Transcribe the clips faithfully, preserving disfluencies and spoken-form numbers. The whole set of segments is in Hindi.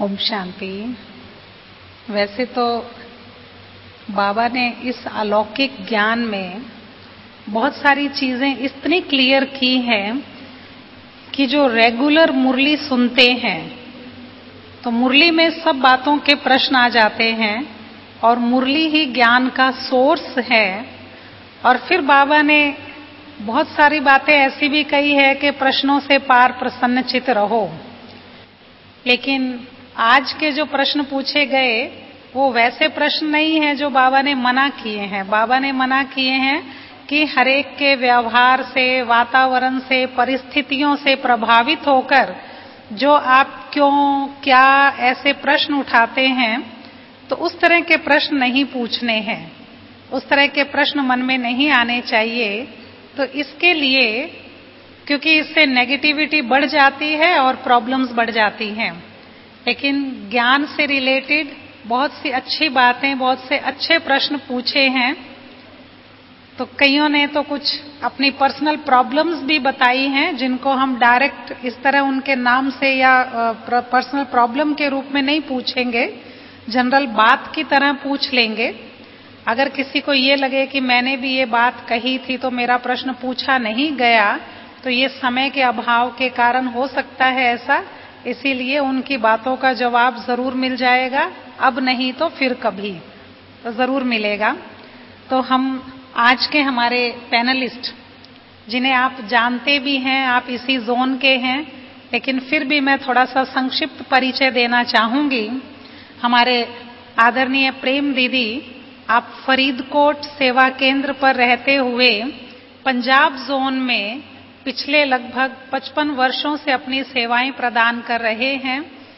ओम शांति। वैसे तो बाबा ने इस अलौकिक ज्ञान में बहुत सारी चीजें इतनी क्लियर की हैं कि जो रेगुलर मुरली सुनते हैं तो मुरली में सब बातों के प्रश्न आ जाते हैं और मुरली ही ज्ञान का सोर्स है। और फिर बाबा ने बहुत सारी बातें ऐसी भी कही है कि प्रश्नों से पार प्रसन्नचित रहो। लेकिन आज के जो प्रश्न पूछे गए वो वैसे प्रश्न नहीं है जो बाबा ने मना किए हैं। बाबा ने मना किए हैं कि हरेक के व्यवहार से, वातावरण से, परिस्थितियों से प्रभावित होकर जो आप क्यों, क्या ऐसे प्रश्न उठाते हैं, तो उस तरह के प्रश्न नहीं पूछने हैं, उस तरह के प्रश्न मन में नहीं आने चाहिए। तो इसके लिए, क्योंकि इससे नेगेटिविटी बढ़ जाती है और प्रॉब्लम्स बढ़ जाती हैं। लेकिन ज्ञान से रिलेटेड बहुत सी अच्छी बातें, बहुत से अच्छे प्रश्न पूछे हैं। तो कईयों ने तो कुछ अपनी पर्सनल प्रॉब्लम्स भी बताई हैं जिनको हम डायरेक्ट इस तरह उनके नाम से या पर्सनल प्रॉब्लम के रूप में नहीं पूछेंगे, जनरल बात की तरह पूछ लेंगे। अगर किसी को ये लगे कि मैंने भी ये बात कही थी तो मेरा प्रश्न पूछा नहीं गया, तो ये समय के अभाव के कारण हो सकता है ऐसा, इसीलिए उनकी बातों का जवाब जरूर मिल जाएगा। अब नहीं तो फिर कभी तो जरूर मिलेगा। तो हम आज के हमारे पैनलिस्ट, जिन्हें आप जानते भी हैं, आप इसी जोन के हैं, लेकिन फिर भी मैं थोड़ा सा संक्षिप्त परिचय देना चाहूंगी। हमारे आदरणीय प्रेम दीदी, आप फरीदकोट सेवा केंद्र पर रहते हुए पंजाब जोन में पिछले लगभग पचपन वर्षों से अपनी सेवाएं प्रदान कर रहे हैं।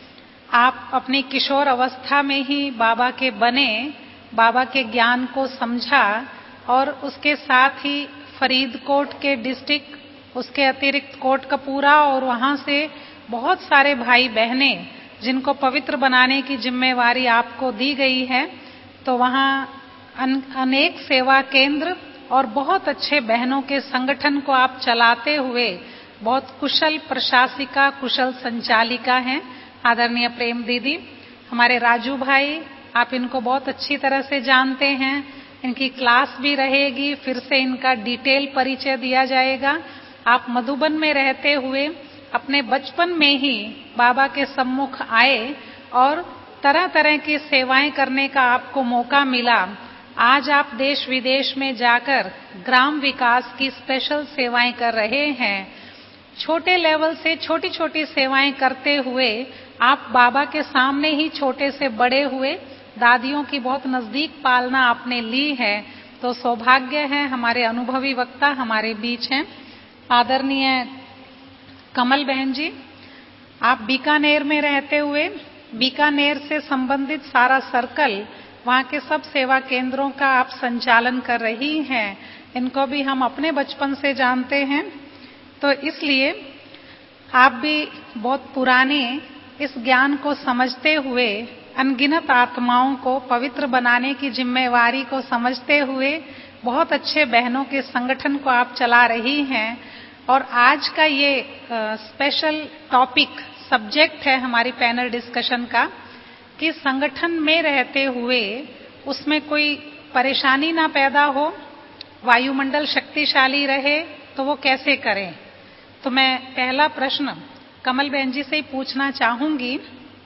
आप अपनी किशोर अवस्था में ही बाबा के बने, बाबा के ज्ञान को समझा और उसके साथ ही फरीदकोट के डिस्ट्रिक्ट, उसके अतिरिक्त कोटकपूरा और वहां से बहुत सारे भाई बहनें जिनको पवित्र बनाने की जिम्मेवारी आपको दी गई है, तो वहां अनेक सेवा केंद्र और बहुत अच्छे बहनों के संगठन को आप चलाते हुए बहुत कुशल प्रशासिका, कुशल संचालिका हैं आदरणीय प्रेम दीदी। हमारे राजू भाई, आप इनको बहुत अच्छी तरह से जानते हैं, इनकी क्लास भी रहेगी, फिर से इनका डिटेल परिचय दिया जाएगा। आप मधुबन में रहते हुए अपने बचपन में ही बाबा के सम्मुख आए और तरह तरह की सेवाएं करने का आपको मौका मिला। आज आप देश विदेश में जाकर ग्राम विकास की स्पेशल सेवाएं कर रहे हैं। छोटे लेवल से छोटी छोटी सेवाएं करते हुए आप बाबा के सामने ही छोटे से बड़े हुए, दादियों की बहुत नजदीक पालना आपने ली है। तो सौभाग्य है, हमारे अनुभवी वक्ता हमारे बीच हैं। आदरणीय कमल बहन जी, आप बीकानेर में रहते हुए बीकानेर से संबंधित सारा सर्कल, वहां के सब सेवा केंद्रों का आप संचालन कर रही हैं। इनको भी हम अपने बचपन से जानते हैं, तो इसलिए आप भी बहुत पुराने इस ज्ञान को समझते हुए अनगिनत आत्माओं को पवित्र बनाने की जिम्मेवारी को समझते हुए बहुत अच्छे बहनों के संगठन को आप चला रही हैं। और आज का ये स्पेशल टॉपिक, सब्जेक्ट है हमारी पैनल डिस्कशन का कि संगठन में रहते हुए उसमें कोई परेशानी ना पैदा हो, वायुमंडल शक्तिशाली रहे, तो वो कैसे करें। तो मैं पहला प्रश्न कमल बहन जी से ही पूछना चाहूंगी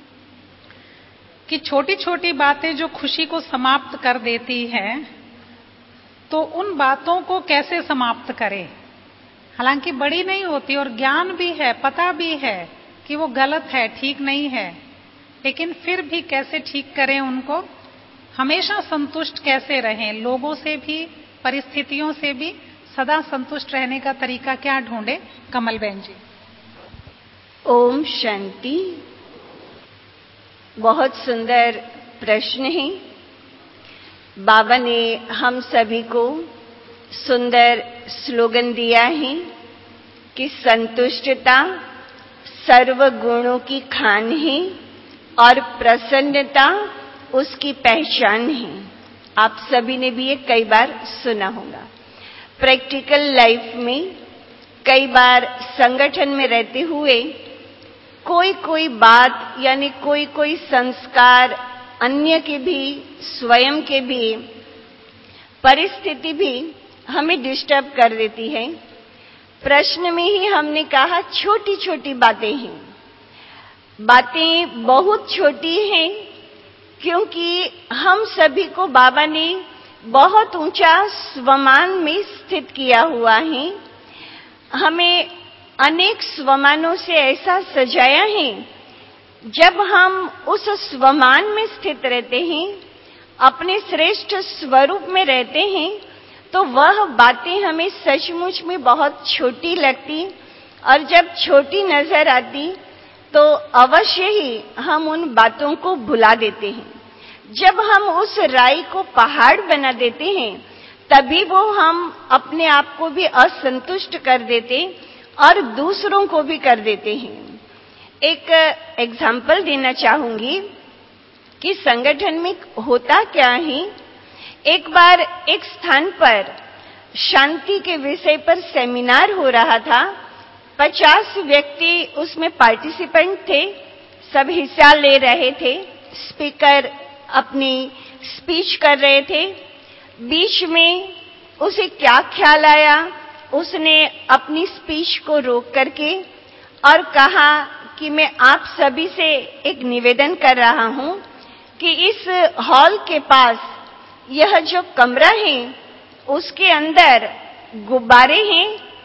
कि छोटी छोटी बातें जो खुशी को समाप्त कर देती हैं, तो उन बातों को कैसे समाप्त करें। हालांकि बड़ी नहीं होती और ज्ञान भी है, पता भी है कि वो गलत है, ठीक नहीं है, लेकिन फिर भी कैसे ठीक करें उनको। हमेशा संतुष्ट कैसे रहें, लोगों से भी, परिस्थितियों से भी सदा संतुष्ट रहने का तरीका क्या ढूंढे। कमल बहन जी। ओम शांति। बहुत सुंदर प्रश्न है। बाबा ने हम सभी को सुंदर स्लोगन दिया है कि संतुष्टता सर्व गुणों की खान है और प्रसन्नता उसकी पहचान है। आप सभी ने भी ये कई बार सुना होगा। प्रैक्टिकल लाइफ में कई बार संगठन में रहते हुए कोई कोई बात यानी कोई कोई संस्कार, अन्य के भी, स्वयं के भी, परिस्थिति भी हमें डिस्टर्ब कर देती है। प्रश्न में ही हमने कहा छोटी छोटी बातें हैं। बातें बहुत छोटी हैं क्योंकि हम सभी को बाबा ने बहुत ऊंचा स्वमान में स्थित किया हुआ है। हमें अनेक स्वमानों से ऐसा सजाया है, जब हम उस स्वमान में स्थित रहते हैं, अपने श्रेष्ठ स्वरूप में रहते हैं, तो वह बातें हमें सचमुच में बहुत छोटी लगती, और जब छोटी नजर आती तो अवश्य ही हम उन बातों को भुला देते हैं। जब हम उस राई को पहाड़ बना देते हैं, तभी वो हम अपने आप को भी असंतुष्ट कर देते और दूसरों को भी कर देते हैं। एक एग्जाम्पल देना चाहूंगी कि संगठन में होता क्या है। एक बार एक स्थान पर शांति के विषय पर सेमिनार हो रहा था। पचास व्यक्ति उसमें पार्टिसिपेंट थे, सब हिस्सा ले रहे थे। स्पीकर अपनी स्पीच कर रहे थे। बीच में उसे क्या ख्याल आया, उसने अपनी स्पीच को रोक करके और कहा कि मैं आप सभी से एक निवेदन कर रहा हूं कि इस हॉल के पास यह जो कमरा है उसके अंदर गुब्बारे हैं।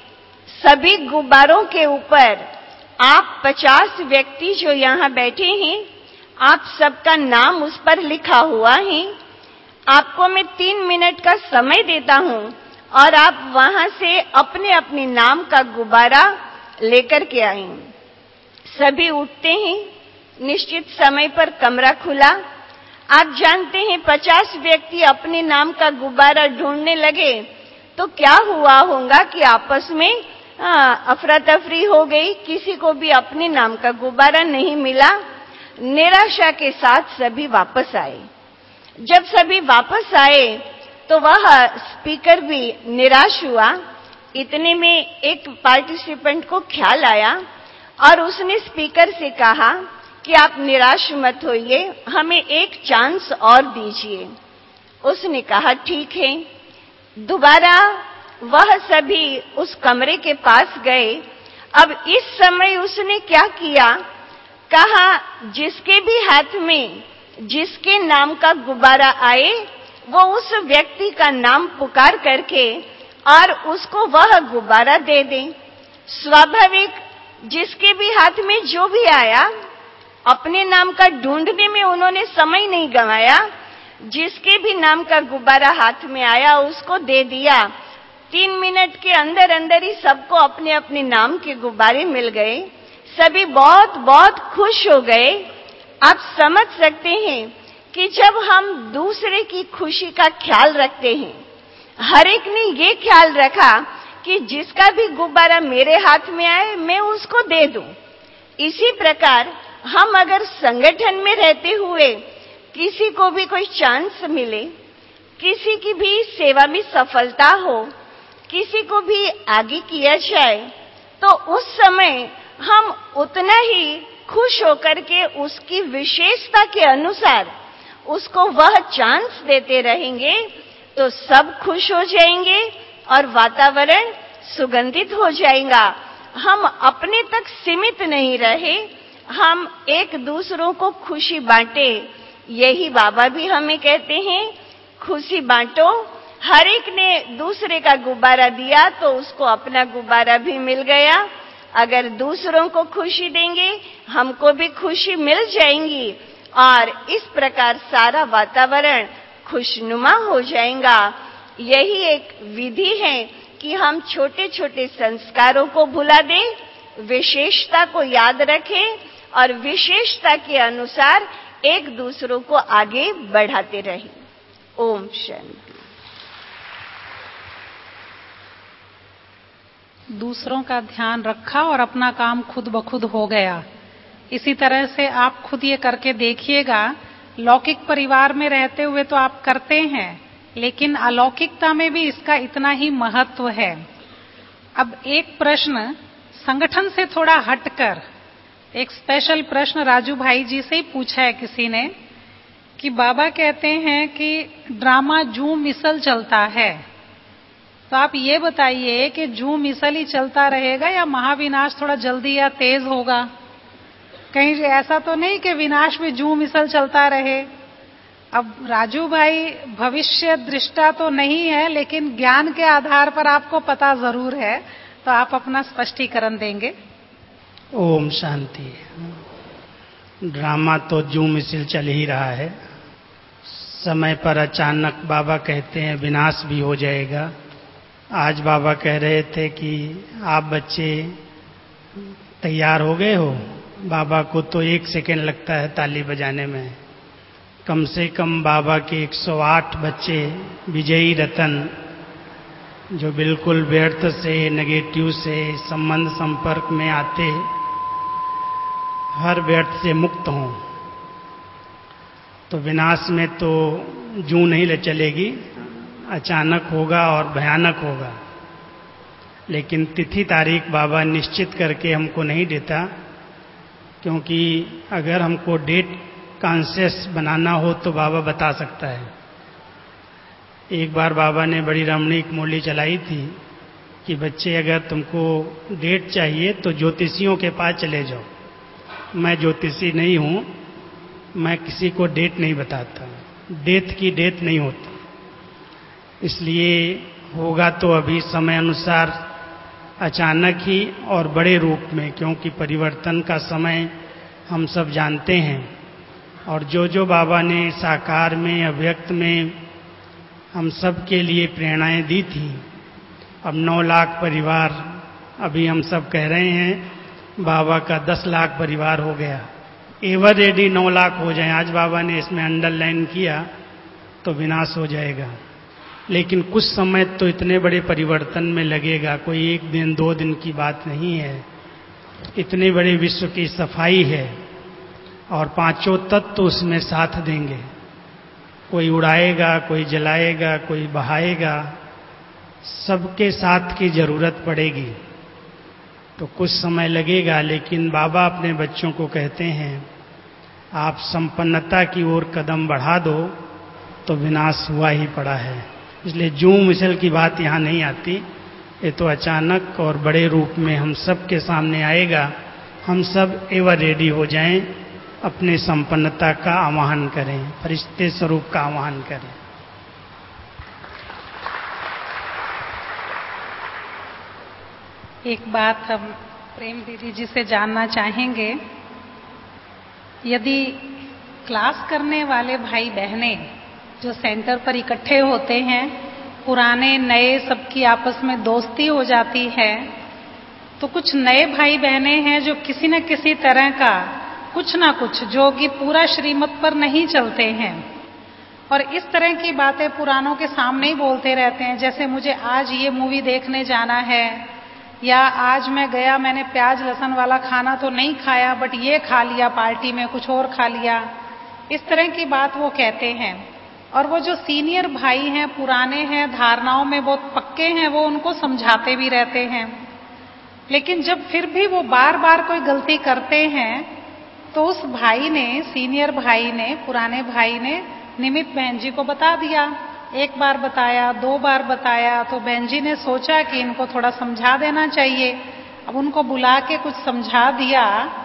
सभी गुब्बारों के ऊपर आप पचास व्यक्ति जो यहाँ बैठे हैं, आप सबका नाम उस पर लिखा हुआ है। आपको मैं तीन मिनट का समय देता हूं और आप वहां से अपने अपने नाम का गुब्बारा लेकर के आए। सभी उठते हैं। निश्चित समय पर कमरा खुला। आप जानते हैं पचास व्यक्ति अपने नाम का गुब्बारा ढूंढने लगे तो क्या हुआ होगा कि आपस में अफरा तफरी हो गई। किसी को भी अपने नाम का गुब्बारा नहीं मिला। निराशा के साथ सभी वापस आए। जब सभी वापस आए तो वह स्पीकर भी निराश हुआ। इतने में एक पार्टिसिपेंट को ख्याल आया और उसने स्पीकर से कहा कि आप निराश मत होइए, हमें एक चांस और दीजिए। उसने कहा ठीक है। दोबारा वह सभी उस कमरे के पास गए। अब इस समय उसने क्या किया, कहा जिसके भी हाथ में जिसके नाम का गुब्बारा आए वो उस व्यक्ति का नाम पुकार करके और उसको वह गुब्बारा दे दे। स्वाभाविक जिसके भी हाथ में जो भी आया, अपने नाम का ढूंढने में उन्होंने समय नहीं गंवाया। जिसके भी नाम का गुब्बारा हाथ में आया उसको दे दिया। तीन मिनट के अंदर अंदर ही सबको अपने अपने नाम के गुब्बारे मिल गए। सभी बहुत बहुत खुश हो गए। आप समझ सकते हैं कि जब हम दूसरे की खुशी का ख्याल रखते हैं, हर एक ने ये ख्याल रखा कि जिसका भी गुब्बारा मेरे हाथ में आए मैं उसको दे दूं। इसी प्रकार हम अगर संगठन में रहते हुए किसी को भी कोई चांस मिले, किसी की भी सेवा में सफलता हो, किसी को भी आगे किया जाए, तो उस समय हम उतना ही खुश होकर के उसकी विशेषता के अनुसार उसको वह चांस देते रहेंगे तो सब खुश हो जाएंगे और वातावरण सुगंधित हो जाएगा। हम अपने तक सीमित नहीं रहे, हम एक दूसरों को खुशी बांटे। यही बाबा भी हमें कहते हैं, खुशी बांटो। हर एक ने दूसरे का गुब्बारा दिया तो उसको अपना गुब्बारा भी मिल गया। अगर दूसरों को खुशी देंगे हमको भी खुशी मिल जाएंगी और इस प्रकार सारा वातावरण खुशनुमा हो जाएगा। यही एक विधि है कि हम छोटे छोटे संस्कारों को भुला दें, विशेषता को याद रखें और विशेषता के अनुसार एक दूसरों को आगे बढ़ाते रहें। ओम शांति। दूसरों का ध्यान रखा और अपना काम खुद ब खुद हो गया। इसी तरह से आप खुद ये करके देखिएगा। लौकिक परिवार में रहते हुए तो आप करते हैं, लेकिन अलौकिकता में भी इसका इतना ही महत्व है। अब एक प्रश्न संगठन से थोड़ा हटकर एक स्पेशल प्रश्न राजू भाई जी से ही पूछा है किसी ने कि बाबा कहते हैं कि ड्रामा जूम मिसल चलता है, तो आप ये बताइए कि जूम मिसल ही चलता रहेगा या महाविनाश थोड़ा जल्दी या तेज होगा? कहीं ऐसा तो नहीं कि विनाश में जूम मिसल चलता रहे। अब राजू भाई भविष्य दृष्टा तो नहीं है, लेकिन ज्ञान के आधार पर आपको पता जरूर है, तो आप अपना स्पष्टीकरण देंगे। ओम शांति। ड्रामा तो जूम मिसल चल ही रहा है। समय पर अचानक बाबा कहते हैं विनाश भी हो जाएगा। आज बाबा कह रहे थे कि आप बच्चे तैयार हो गए हो। बाबा को तो एक सेकेंड लगता है ताली बजाने में। कम से कम बाबा के एक सौ आठ बच्चे विजयी रतन जो बिल्कुल व्यर्थ से, नेगेटिव से संबंध संपर्क में आते, हर व्यर्थ से मुक्त हों, तो विनाश में तो जूं नहीं ले चलेगी, अचानक होगा और भयानक होगा। लेकिन तिथि तारीख बाबा निश्चित करके हमको नहीं देता, क्योंकि अगर हमको डेट कॉन्शियस बनाना हो तो बाबा बता सकता है। एक बार बाबा ने बड़ी रमणीक मूली चलाई थी कि बच्चे अगर तुमको डेट चाहिए तो ज्योतिषियों के पास चले जाओ। मैं ज्योतिषी नहीं हूं, मैं किसी को डेट नहीं बताता। डेथ की डेट नहीं होती, इसलिए होगा तो अभी समय अनुसार अचानक ही और बड़े रूप में, क्योंकि परिवर्तन का समय हम सब जानते हैं। और जो जो बाबा ने साकार में, अव्यक्त में हम सब के लिए प्रेरणाएं दी थी, अब नौ लाख परिवार, अभी हम सब कह रहे हैं बाबा का दस लाख परिवार हो गया। एवर रेडी नौ लाख हो जाए, आज बाबा ने इसमें अंडरलाइन किया, तो विनाश हो जाएगा। लेकिन कुछ समय तो इतने बड़े परिवर्तन में लगेगा, कोई एक दिन दो दिन की बात नहीं है। इतने बड़े विश्व की सफाई है और पांचों तत्व तो उसमें साथ देंगे। कोई उड़ाएगा, कोई जलाएगा, कोई बहाएगा, सबके साथ की जरूरत पड़ेगी। तो कुछ समय लगेगा, लेकिन बाबा अपने बच्चों को कहते हैं आप संपन्नता की ओर कदम बढ़ा दो तो विनाश हुआ ही पड़ा है। इसलिए जूम मिसल की बात यहाँ नहीं आती, ये तो अचानक और बड़े रूप में हम सब के सामने आएगा। हम सब एवर रेडी हो जाएं, अपने संपन्नता का आवाहन करें, फरिश्ते स्वरूप का आवाहन करें। एक बात हम प्रेम दीदी जी से जानना चाहेंगे, यदि क्लास करने वाले भाई बहनें जो सेंटर पर इकट्ठे होते हैं, पुराने नए सबकी आपस में दोस्ती हो जाती है, तो कुछ नए भाई बहनें हैं जो किसी न किसी तरह का कुछ ना कुछ, जो कि पूरा श्रीमत पर नहीं चलते हैं और इस तरह की बातें पुरानों के सामने ही बोलते रहते हैं। जैसे मुझे आज ये मूवी देखने जाना है, या आज मैं गया, मैंने प्याज लहसुन वाला खाना तो नहीं खाया बट ये खा लिया, पार्टी में कुछ और खा लिया, इस तरह की बात वो कहते हैं। और वो जो सीनियर भाई हैं, पुराने हैं, धारणाओं में बहुत पक्के हैं, वो उनको समझाते भी रहते हैं। लेकिन जब फिर भी वो बार बार कोई गलती करते हैं तो उस भाई ने, सीनियर भाई ने, पुराने भाई ने निमित बहन जी को बता दिया। एक बार बताया, दो बार बताया, तो बहन जी ने सोचा कि इनको थोड़ा समझा देना चाहिए। अब उनको बुला के कुछ समझा दिया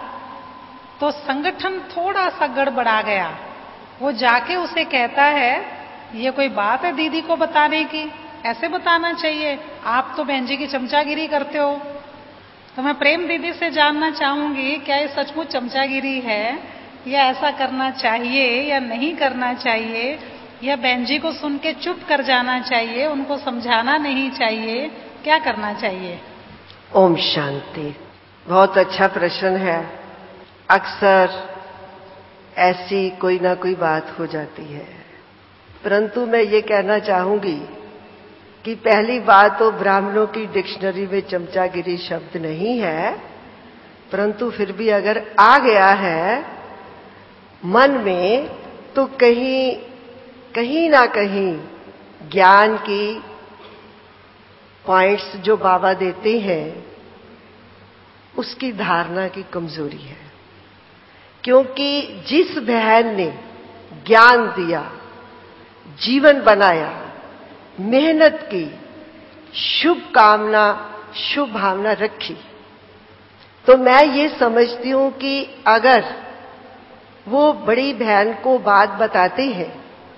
तो संगठन थोड़ा सा गड़बड़ा गया। वो जाके उसे कहता है ये कोई बात है दीदी को बताने की, ऐसे बताना चाहिए, आप तो बहन जी की चमचागिरी करते हो। तो मैं प्रेम दीदी से जानना चाहूंगी, क्या ये सचमुच चमचागिरी है, या ऐसा करना चाहिए या नहीं करना चाहिए, या बहन जी को सुन के चुप कर जाना चाहिए, उनको समझाना नहीं चाहिए, क्या करना चाहिए? ओम शांति। बहुत अच्छा प्रश्न है। अक्सर ऐसी कोई ना कोई बात हो जाती है, परंतु मैं ये कहना चाहूंगी कि पहली बात तो ब्राह्मणों की डिक्शनरी में चमचागिरी शब्द नहीं है, परंतु फिर भी अगर आ गया है मन में तो कहीं कहीं ना कहीं ज्ञान की पॉइंट्स जो बाबा देते हैं उसकी धारणा की कमजोरी है। क्योंकि जिस बहन ने ज्ञान दिया, जीवन बनाया, मेहनत की, शुभ कामना, शुभ भावना रखी, तो मैं ये समझती हूं कि अगर वो बड़ी बहन को बात बताते हैं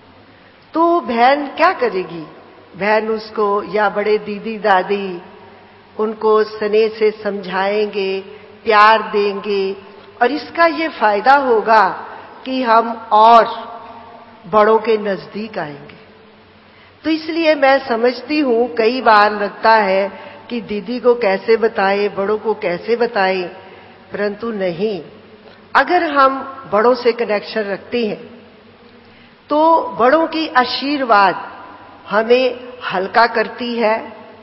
तो बहन क्या करेगी? बहन उसको या बड़े दीदी दादी उनको स्नेह से समझाएंगे, प्यार देंगे, और इसका ये फायदा होगा कि हम और बड़ों के नजदीक आएंगे। तो इसलिए मैं समझती हूं, कई बार लगता है कि दीदी को कैसे बताएं, बड़ों को कैसे बताएं, परंतु नहीं, अगर हम बड़ों से कनेक्शन रखते हैं तो बड़ों की आशीर्वाद हमें हल्का करती है,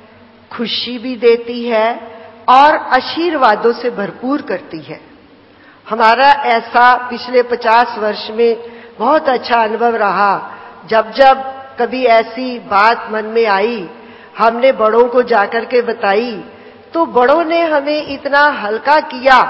खुशी भी देती है और आशीर्वादों से भरपूर करती है। हमारा ऐसा पिछले पचास वर्ष में बहुत अच्छा अनुभव रहा। जब जब कभी ऐसी बात मन में आई, हमने बड़ों को जाकर के बताई, तो बड़ों ने हमें इतना हल्का किया,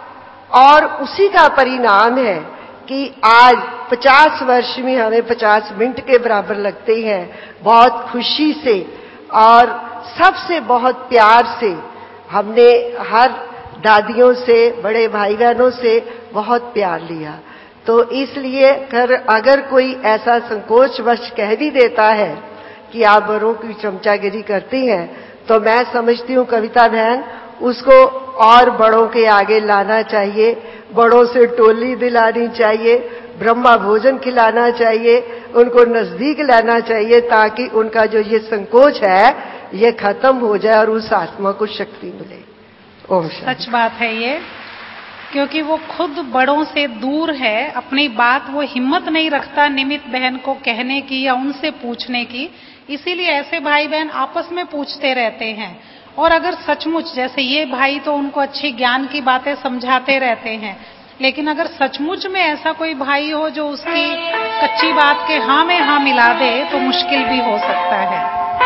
और उसी का परिणाम है कि आज पचास वर्ष में हमें पचास मिनट के बराबर लगते हैं, बहुत खुशी से और सबसे बहुत प्यार से। हमने हर दादियों से, बड़े भाई बहनों से बहुत प्यार लिया। तो इसलिए कर अगर कोई ऐसा संकोचवश कह भी देता है कि आप बड़ों की चमचागिरी करती हैं, तो मैं समझती हूँ कविता बहन, उसको और बड़ों के आगे लाना चाहिए, बड़ों से टोली दिलानी चाहिए, ब्रह्मा भोजन खिलाना चाहिए, उनको नजदीक लाना चाहिए, ताकि उनका जो ये संकोच है ये खत्म हो जाए और उस आत्मा को शक्ति मिले। ओम शांति। सच बात है ये, क्योंकि वो खुद बड़ों से दूर है, अपनी बात वो हिम्मत नहीं रखता निमित बहन को कहने की या उनसे पूछने की। इसीलिए ऐसे भाई बहन आपस में पूछते रहते हैं। और अगर सचमुच, जैसे ये भाई तो उनको अच्छी ज्ञान की बातें समझाते रहते हैं, लेकिन अगर सचमुच में ऐसा कोई भाई हो जो उसकी कच्ची बात के हाँ में हाँ मिला दे, तो मुश्किल भी हो सकता है।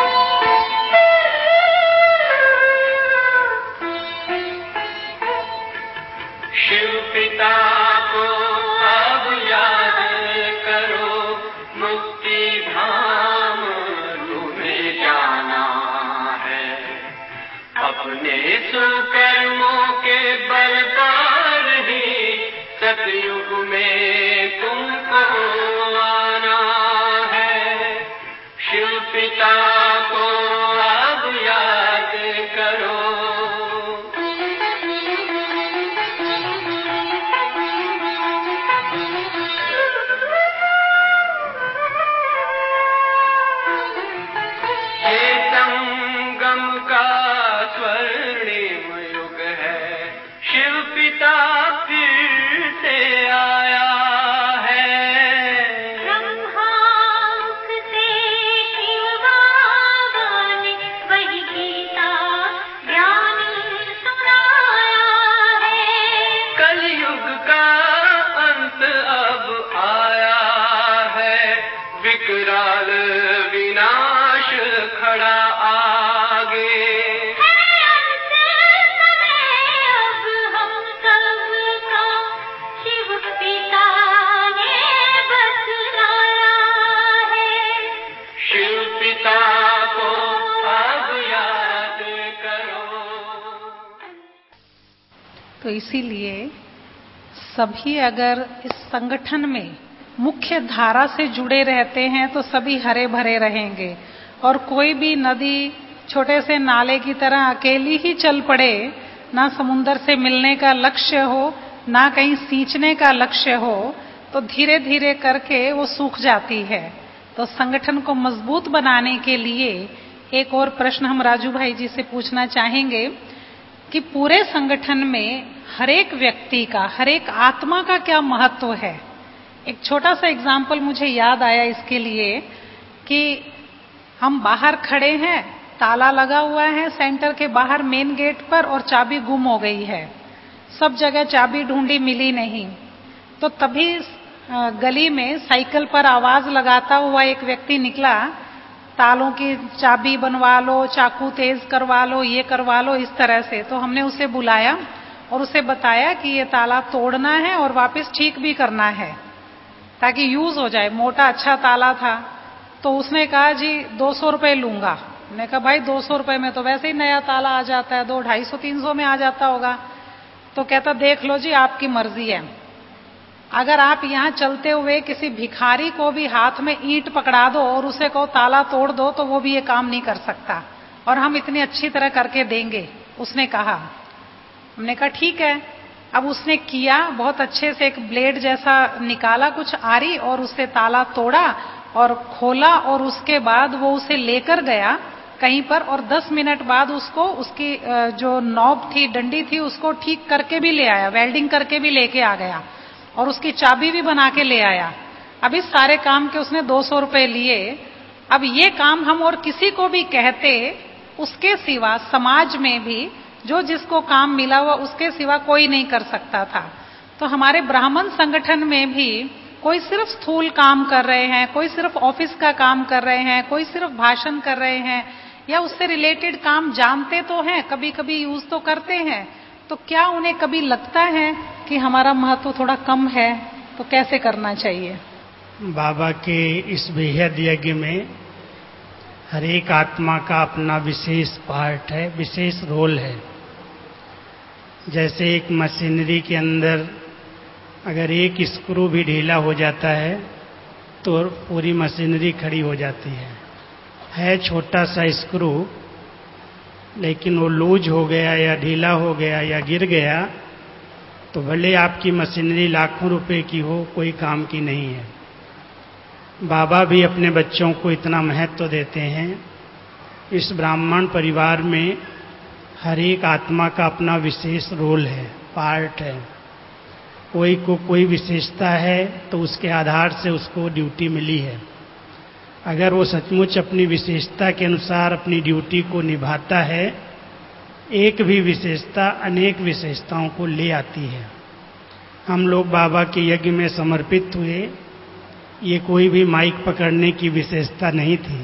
शिव पिता को अब याद करो, मुक्ति धाम तुम्हें जाना है। अपने सुकर्मों के बल पर ही सतयुग में तुमको आना है। शिव पिता को अब याद करो। तो इसीलिए सभी अगर इस संगठन में मुख्य धारा से जुड़े रहते हैं तो सभी हरे भरे रहेंगे। और कोई भी नदी छोटे से नाले की तरह अकेली ही चल पड़े, ना समुंदर से मिलने का लक्ष्य हो, ना कहीं सींचने का लक्ष्य हो, तो धीरे धीरे करके वो सूख जाती है। तो संगठन को मजबूत बनाने के लिए एक और प्रश्न हम राजू भाई जी से पूछना चाहेंगे कि पूरे संगठन में हर एक व्यक्ति का, हर एक आत्मा का क्या महत्व है। एक छोटा सा एग्जाम्पल मुझे याद आया इसके लिए कि हम बाहर खड़े हैं, ताला लगा हुआ है सेंटर के बाहर मेन गेट पर और चाबी गुम हो गई है। सब जगह चाबी ढूंढी, मिली नहीं। तो तभी गली में साइकिल पर आवाज लगाता हुआ एक व्यक्ति निकला, तालों की चाबी बनवा लो, चाकू तेज करवा लो, ये करवा लो, इस तरह से। तो हमने उसे बुलाया और उसे बताया कि ये ताला तोड़ना है और वापस ठीक भी करना है ताकि यूज हो जाए। मोटा अच्छा ताला था। तो उसने कहा जी दो सौ रुपये लूंगा। मैंने कहा भाई दो सौ रुपये में तो वैसे ही नया ताला आ जाता है, दो ढाई सौ तीन सौ में आ जाता होगा। तो कहता देख लो जी आपकी मर्जी है, अगर आप यहाँ चलते हुए किसी भिखारी को भी हाथ में ईंट पकड़ा दो और उसे कहो ताला तोड़ दो तो वो भी ये काम नहीं कर सकता, और हम इतनी अच्छी तरह करके देंगे, उसने कहा। हमने कहा ठीक है। अब उसने किया, बहुत अच्छे से एक ब्लेड जैसा निकाला कुछ आरी और उससे ताला तोड़ा और खोला, और उसके बाद वो उसे लेकर गया कहीं पर, और दस मिनट बाद उसको उसकी जो नॉब थी, डंडी थी, उसको ठीक करके भी ले आया, वेल्डिंग करके भी लेके आ गया, और उसकी चाबी भी बना के ले आया। अब इस सारे काम के उसने दो सौ रुपए लिए। अब ये काम हम और किसी को भी कहते, उसके सिवा समाज में भी जो जिसको काम मिला हुआ उसके सिवा कोई नहीं कर सकता था। तो हमारे ब्राह्मण संगठन में भी कोई सिर्फ स्थूल काम कर रहे हैं, कोई सिर्फ ऑफिस का काम कर रहे हैं, कोई सिर्फ भाषण कर रहे हैं, या उससे रिलेटेड काम जानते तो हैं, कभी कभी यूज तो करते हैं, तो क्या उन्हें कभी लगता है कि हमारा महत्व थोड़ा कम है? तो कैसे करना चाहिए? बाबा के इस बेहद यज्ञ में हर एक आत्मा का अपना विशेष पार्ट है, विशेष रोल है। जैसे एक मशीनरी के अंदर अगर एक स्क्रू भी ढीला हो जाता है तो पूरी मशीनरी खड़ी हो जाती है। है छोटा सा स्क्रू, लेकिन वो लूज हो गया या ढीला हो गया या गिर गया तो भले आपकी मशीनरी लाखों रुपए की हो, कोई काम की नहीं है। बाबा भी अपने बच्चों को इतना महत्व देते हैं। इस ब्राह्मण परिवार में हर एक आत्मा का अपना विशेष रोल है, पार्ट है। कोई को कोई विशेषता है तो उसके आधार से उसको ड्यूटी मिली है। अगर वो सचमुच अपनी विशेषता के अनुसार अपनी ड्यूटी को निभाता है, एक भी विशेषता अनेक विशेषताओं को ले आती है। हम लोग बाबा के यज्ञ में समर्पित हुए, ये कोई भी माइक पकड़ने की विशेषता नहीं थी।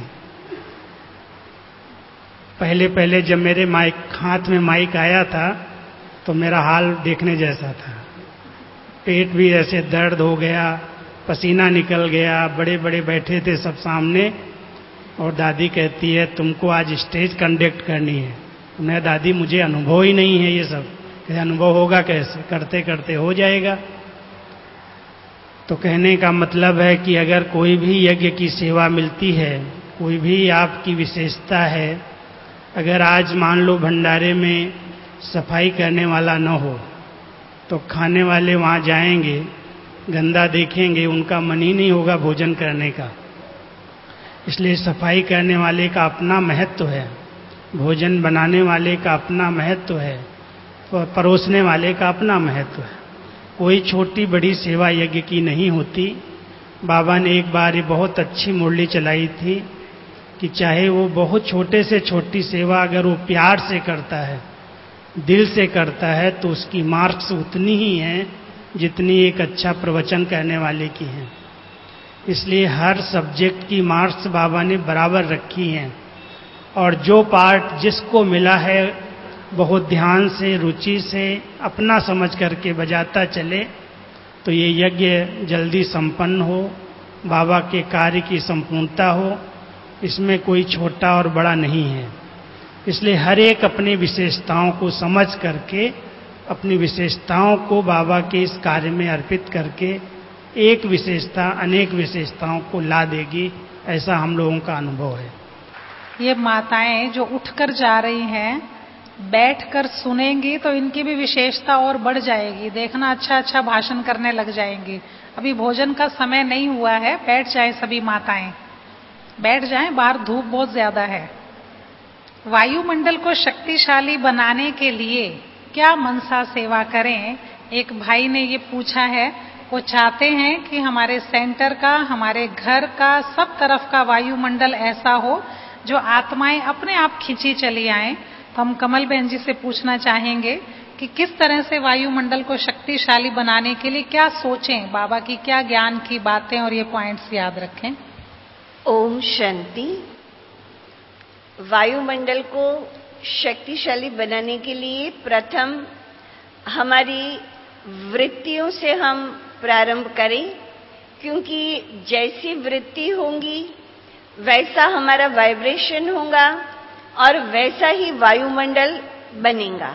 पहले पहले जब मेरे माइक हाथ में माइक आया था तो मेरा हाल देखने जैसा था। पेट भी ऐसे दर्द हो गया, पसीना निकल गया, बड़े बड़े बैठे थे सब सामने, और दादी कहती है तुमको आज स्टेज कंडक्ट करनी है। मैं दादी मुझे अनुभव ही नहीं है ये सब। कहते अनुभव होगा कैसे, करते करते हो जाएगा। तो कहने का मतलब है कि अगर कोई भी यज्ञ की सेवा मिलती है, कोई भी आपकी विशेषता है, अगर आज मान लो भंडारे में सफाई करने वाला न हो तो खाने वाले वहाँ जाएंगे, गंदा देखेंगे, उनका मन ही नहीं होगा भोजन करने का। इसलिए सफाई करने वाले का अपना महत्व है, भोजन बनाने वाले का अपना महत्व है, परोसने वाले का अपना महत्व है। कोई छोटी बड़ी सेवा यज्ञ की नहीं होती। बाबा ने एक बार ये बहुत अच्छी मुरली चलाई थी कि चाहे वो बहुत छोटे से छोटी सेवा अगर वो प्यार से करता है, दिल से करता है, तो उसकी मार्क्स उतनी ही हैं जितनी एक अच्छा प्रवचन कहने वाले की हैं। इसलिए हर सब्जेक्ट की मार्क्स बाबा ने बराबर रखी हैं, और जो पार्ट जिसको मिला है बहुत ध्यान से, रुचि से, अपना समझ करके बजाता चले तो ये यज्ञ जल्दी संपन्न हो, बाबा के कार्य की संपूर्णता हो। इसमें कोई छोटा और बड़ा नहीं है। इसलिए हर एक अपनी विशेषताओं को समझ करके, अपनी विशेषताओं को बाबा के इस कार्य में अर्पित करके एक विशेषता अनेक विशेषताओं को ला देगी, ऐसा हम लोगों का अनुभव है। ये माताएं जो उठकर जा रही हैं, बैठकर सुनेंगी तो इनकी भी विशेषता और बढ़ जाएगी। देखना अच्छा अच्छा भाषण करने लग जाएंगी। अभी भोजन का समय नहीं हुआ है, बैठ जाएं सभी माताएं, बैठ जाएं, बाहर धूप बहुत ज्यादा है। वायुमंडल को शक्तिशाली बनाने के लिए क्या मनसा सेवा करें? एक भाई ने ये पूछा है। वो चाहते हैं कि हमारे सेंटर का, हमारे घर का, सब तरफ का वायुमंडल ऐसा हो जो आत्माएं अपने आप खींची चली आएं। तो हम कमल बहन जी से पूछना चाहेंगे कि किस तरह से वायुमंडल को शक्तिशाली बनाने के लिए क्या सोचें, बाबा की क्या ज्ञान की बातें और ये पॉइंट्स याद रखें। ओम शांति। वायुमंडल को शक्तिशाली बनाने के लिए प्रथम हमारी वृत्तियों से हम प्रारंभ करें, क्योंकि जैसी वृत्ति होंगी वैसा हमारा वाइब्रेशन होगा और वैसा ही वायुमंडल बनेगा।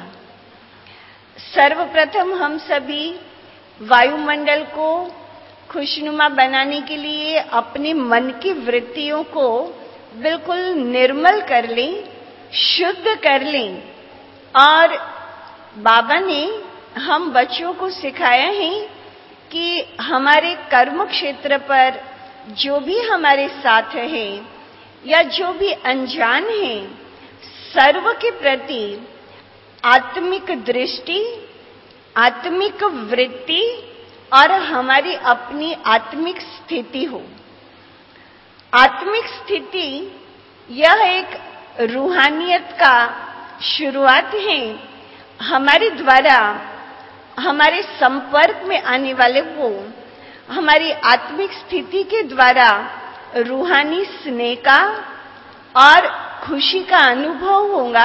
सर्वप्रथम हम सभी वायुमंडल को खुशनुमा बनाने के लिए अपने मन की वृत्तियों को बिल्कुल निर्मल कर लें, शुद्ध कर लें। और बाबा ने हम बच्चों को सिखाया है कि हमारे कर्म क्षेत्र पर जो भी हमारे साथ है या जो भी अनजान है, सर्व के प्रति आत्मिक दृष्टि, आत्मिक वृत्ति और हमारी अपनी आत्मिक स्थिति हो। आत्मिक स्थिति यह एक रूहानियत का शुरुआत है। हमारे द्वारा हमारे संपर्क में आने वाले को हमारी आत्मिक स्थिति के द्वारा रूहानी स्नेह का और खुशी का अनुभव होगा।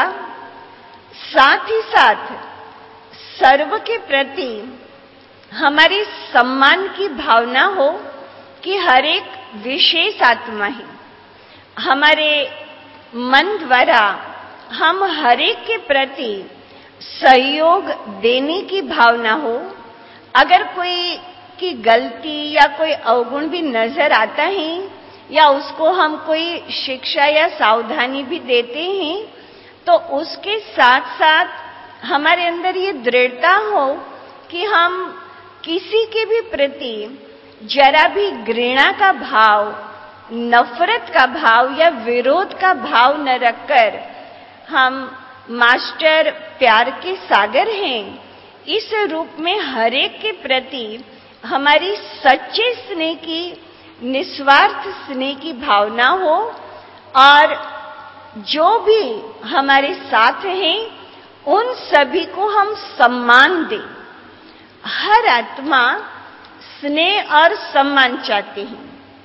साथ ही साथ सर्व के प्रति हमारी सम्मान की भावना हो कि हर एक विशेष आत्मा है। हमारे मन द्वारा हम हर एक के प्रति सहयोग देने की भावना हो। अगर कोई की गलती या कोई अवगुण भी नजर आता है या उसको हम कोई शिक्षा या सावधानी भी देते हैं, तो उसके साथ साथ हमारे अंदर ये दृढ़ता हो कि हम किसी के भी प्रति जरा भी घृणा का भाव, नफरत का भाव या विरोध का भाव न रखकर हम मास्टर प्यार के सागर हैं, इस रूप में हर एक के प्रति हमारी सच्चे स्नेह की, निस्वार्थ स्नेह की भावना हो और जो भी हमारे साथ हैं उन सभी को हम सम्मान दें। हर आत्मा स्नेह और सम्मान चाहती है।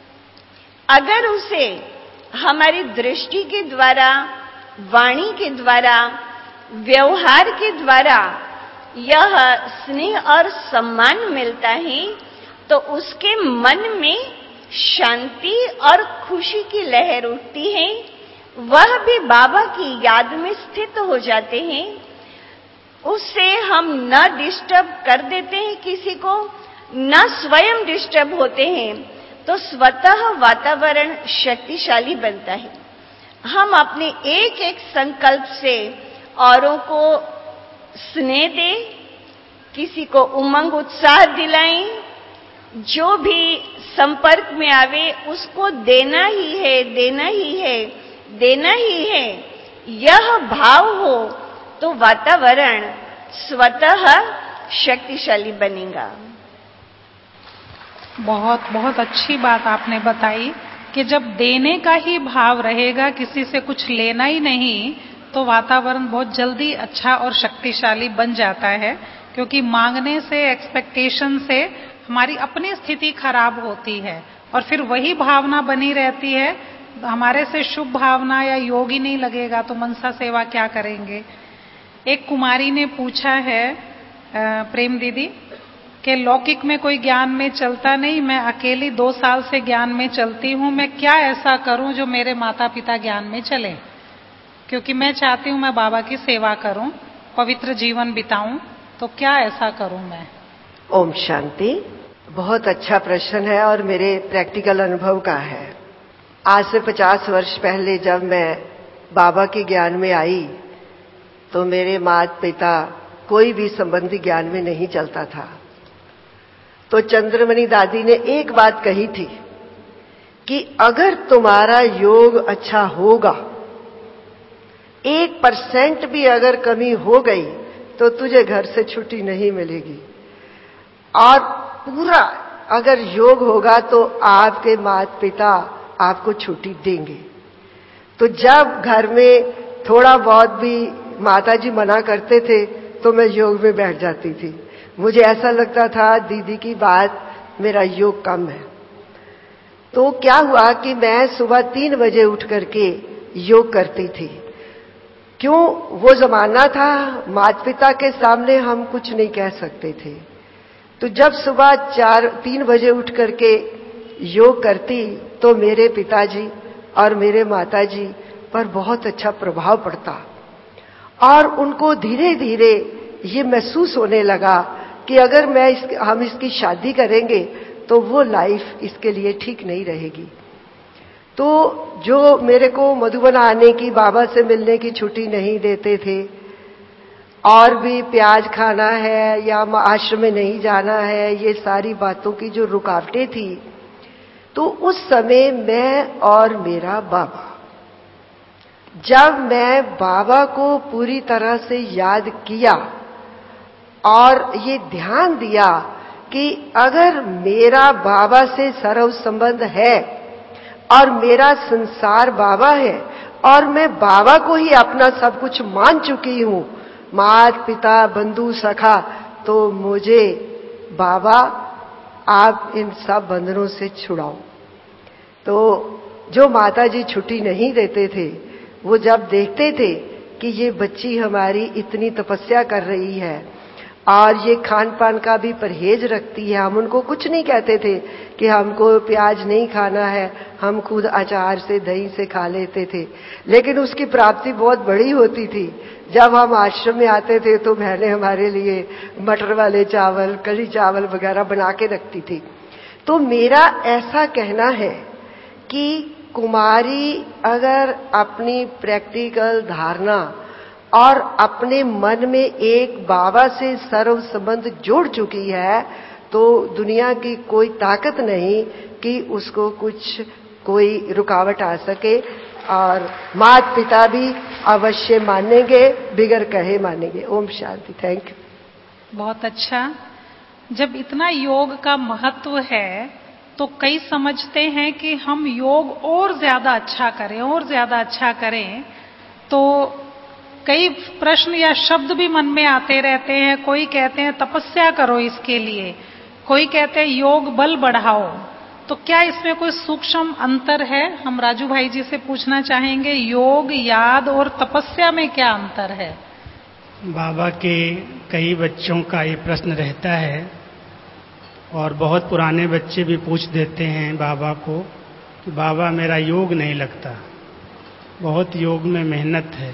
अगर उसे हमारी दृष्टि के द्वारा, वाणी के द्वारा, व्यवहार के द्वारा यह स्नेह और सम्मान मिलता है, तो उसके मन में शांति और खुशी की लहर उठती है। वह भी बाबा की याद में स्थित हो जाते हैं। उससे हम न डिस्टर्ब कर देते हैं किसी को, न स्वयं डिस्टर्ब होते हैं, तो स्वतः वातावरण शक्तिशाली बनता है। हम अपने एक एक संकल्प से औरों को स्नेह दें, किसी को उमंग उत्साह दिलाएं, जो भी संपर्क में आवे उसको देना ही है, देना ही है, देना ही है, यह भाव हो तो वातावरण स्वतः शक्तिशाली बनेगा। बहुत बहुत अच्छी बात आपने बताई कि जब देने का ही भाव रहेगा, किसी से कुछ लेना ही नहीं, तो वातावरण बहुत जल्दी अच्छा और शक्तिशाली बन जाता है। क्योंकि मांगने से, एक्सपेक्टेशन से हमारी अपनी स्थिति खराब होती है और फिर वही भावना बनी रहती है। हमारे से शुभ भावना या योग ही नहीं लगेगा तो मनसा सेवा क्या करेंगे। एक कुमारी ने पूछा है प्रेम दीदी कि लौकिक में कोई ज्ञान में चलता नहीं, मैं अकेली दो साल से ज्ञान में चलती हूँ, मैं क्या ऐसा करूं जो मेरे माता पिता ज्ञान में चले, क्योंकि मैं चाहती हूँ मैं बाबा की सेवा करूं, पवित्र जीवन बिताऊं, तो क्या ऐसा करूं मैं। ओम शांति। बहुत अच्छा प्रश्न है और मेरे प्रैक्टिकल अनुभव का है। आज से पचास वर्ष पहले जब मैं बाबा के ज्ञान में आई तो मेरे माता पिता कोई भी संबंधी ज्ञान में नहीं चलता था। तो चंद्रमणि दादी ने एक बात कही थी कि अगर तुम्हारा योग अच्छा होगा, एक परसेंट भी अगर कमी हो गई तो तुझे घर से छुट्टी नहीं मिलेगी, और पूरा अगर योग होगा तो आपके माता पिता आपको छुट्टी देंगे। तो जब घर में थोड़ा बहुत भी माताजी मना करते थे तो मैं योग में बैठ जाती थी। मुझे ऐसा लगता था दीदी की बात, मेरा योग कम है। तो क्या हुआ कि मैं सुबह तीन बजे उठ करके योग करती थी, क्यों, वो जमाना था माता पिता के सामने हम कुछ नहीं कह सकते थे। तो जब सुबह चार तीन बजे उठ करके योग करती तो मेरे पिताजी और मेरे माताजी पर बहुत अच्छा प्रभाव पड़ता और उनको धीरे धीरे ये महसूस होने लगा कि अगर मैं इस, हम इसकी शादी करेंगे तो वो लाइफ इसके लिए ठीक नहीं रहेगी। तो जो मेरे को मधुबन आने की, बाबा से मिलने की छुट्टी नहीं देते थे, और भी प्याज खाना है या आश्रम में नहीं जाना है, ये सारी बातों की जो रुकावटें थी, तो उस समय मैं और मेरा बाबा, जब मैं बाबा को पूरी तरह से याद किया और ये ध्यान दिया कि अगर मेरा बाबा से सर्व संबंध है और मेरा संसार बाबा है और मैं बाबा को ही अपना सब कुछ मान चुकी हूं, माता पिता बंधु सखा, तो मुझे बाबा आप इन सब बंधनों से छुड़ाओ। तो जो माताजी छुट्टी नहीं देते थे, वो जब देखते थे कि ये बच्ची हमारी इतनी तपस्या कर रही है और ये खान पान का भी परहेज रखती है, हम उनको कुछ नहीं कहते थे कि हमको प्याज नहीं खाना है, हम खुद अचार से दही से खा लेते थे, लेकिन उसकी प्राप्ति बहुत बड़ी होती थी। जब हम आश्रम में आते थे तो बहनें हमारे लिए मटर वाले चावल, कढ़ी चावल वगैरह बना के रखती थी। तो मेरा ऐसा कहना है कि कुमारी अगर अपनी प्रैक्टिकल धारणा और अपने मन में एक बाबा से सर्व संबंध जोड़ चुकी है, तो दुनिया की कोई ताकत नहीं कि उसको कुछ कोई रुकावट आ सके, और माता पिता भी अवश्य मानेंगे, बिगर कहे मानेंगे। ओम शांति। Thank you. बहुत अच्छा। जब इतना योग का महत्व है तो कई समझते हैं कि हम योग और ज्यादा अच्छा करें और ज्यादा अच्छा करें, तो कई प्रश्न या शब्द भी मन में आते रहते हैं। कोई कहते हैं तपस्या करो इसके लिए, कोई कहते हैं योग बल बढ़ाओ। तो क्या इसमें कोई सूक्ष्म अंतर है? हम राजू भाई जी से पूछना चाहेंगे, योग, याद और तपस्या में क्या अंतर है? बाबा के कई बच्चों का ये प्रश्न रहता है और बहुत पुराने बच्चे भी पूछ देते हैं बाबा को कि बाबा मेरा योग नहीं लगता, बहुत योग में मेहनत है।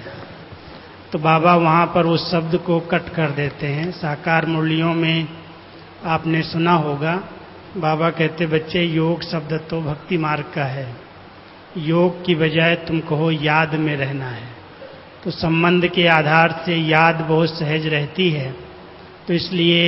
तो बाबा वहाँ पर उस शब्द को कट कर देते हैं। साकार मुरलियों में आपने सुना होगा, बाबा कहते बच्चे योग शब्द तो भक्ति मार्ग का है, योग की बजाय तुम कहो याद में रहना है। तो संबंध के आधार से याद बहुत सहज रहती है, तो इसलिए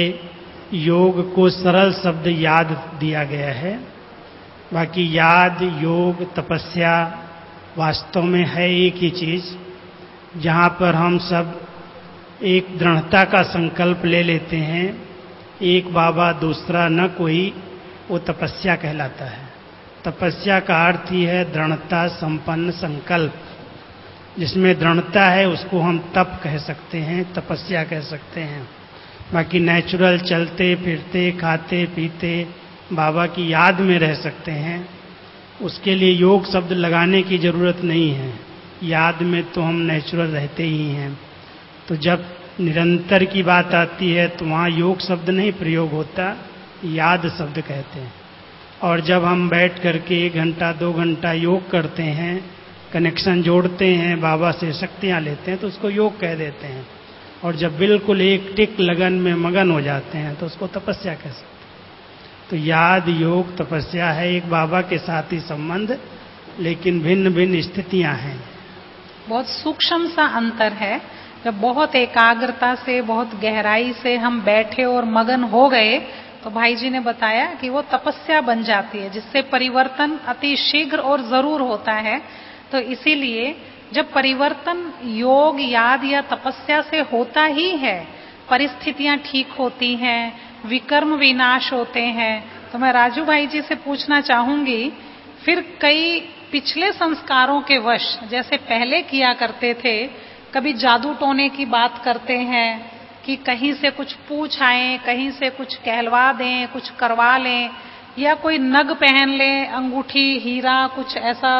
योग को सरल शब्द याद दिया गया है। बाकी याद, योग, तपस्या वास्तव में है एक ही चीज। जहाँ पर हम सब एक दृढ़ता का संकल्प ले लेते हैं, एक बाबा दूसरा न कोई, वो तपस्या कहलाता है। तपस्या का अर्थ ही है दृढ़ता संपन्न संकल्प। जिसमें दृढ़ता है उसको हम तप कह सकते हैं, तपस्या कह सकते हैं। बाकी नेचुरल चलते फिरते खाते पीते बाबा की याद में रह सकते हैं, उसके लिए योग शब्द लगाने की जरूरत नहीं है। याद में तो हम नेचुरल रहते ही हैं। तो जब निरंतर की बात आती है तो वहाँ योग शब्द नहीं प्रयोग होता, याद शब्द कहते हैं। और जब हम बैठ करके एक घंटा दो घंटा योग करते हैं, कनेक्शन जोड़ते हैं, बाबा से शक्तियाँ लेते हैं, तो उसको योग कह देते हैं। और जब बिल्कुल एक टिक लगन में मगन हो जाते हैं तो उसको तपस्या कह सकते हैं। तो याद, योग, तपस्या है एक बाबा के साथ ही संबंध, लेकिन भिन्न भिन्न स्थितियां हैं। बहुत सूक्ष्म सा अंतर है। जब बहुत एकाग्रता से, बहुत गहराई से हम बैठे और मगन हो गए तो भाई जी ने बताया कि वो तपस्या बन जाती है, जिससे परिवर्तन अति शीघ्र और जरूर होता है। तो इसीलिए जब परिवर्तन योग, याद या तपस्या से होता ही है, परिस्थितियां ठीक होती हैं, विकर्म विनाश होते हैं। तो मैं राजू भाई जी से पूछना चाहूंगी, फिर कई पिछले संस्कारों के वश, जैसे पहले किया करते थे, कभी जादू टोने की बात करते हैं कि कहीं से कुछ पूछ आए, कहीं से कुछ कहलवा दें, कुछ करवा लें, या कोई नग पहन लें, अंगूठी, हीरा, कुछ ऐसा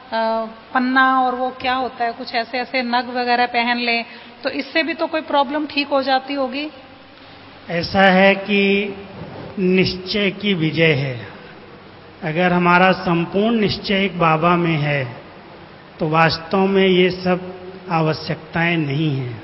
पन्ना और वो क्या होता है, कुछ ऐसे ऐसे नग वगैरह पहन लें, तो इससे भी तो कोई प्रॉब्लम ठीक हो जाती होगी? ऐसा है कि निश्चय की विजय है। अगर हमारा संपूर्ण निश्चय एक बाबा में है तो वास्तव में ये सब आवश्यकताएं नहीं हैं।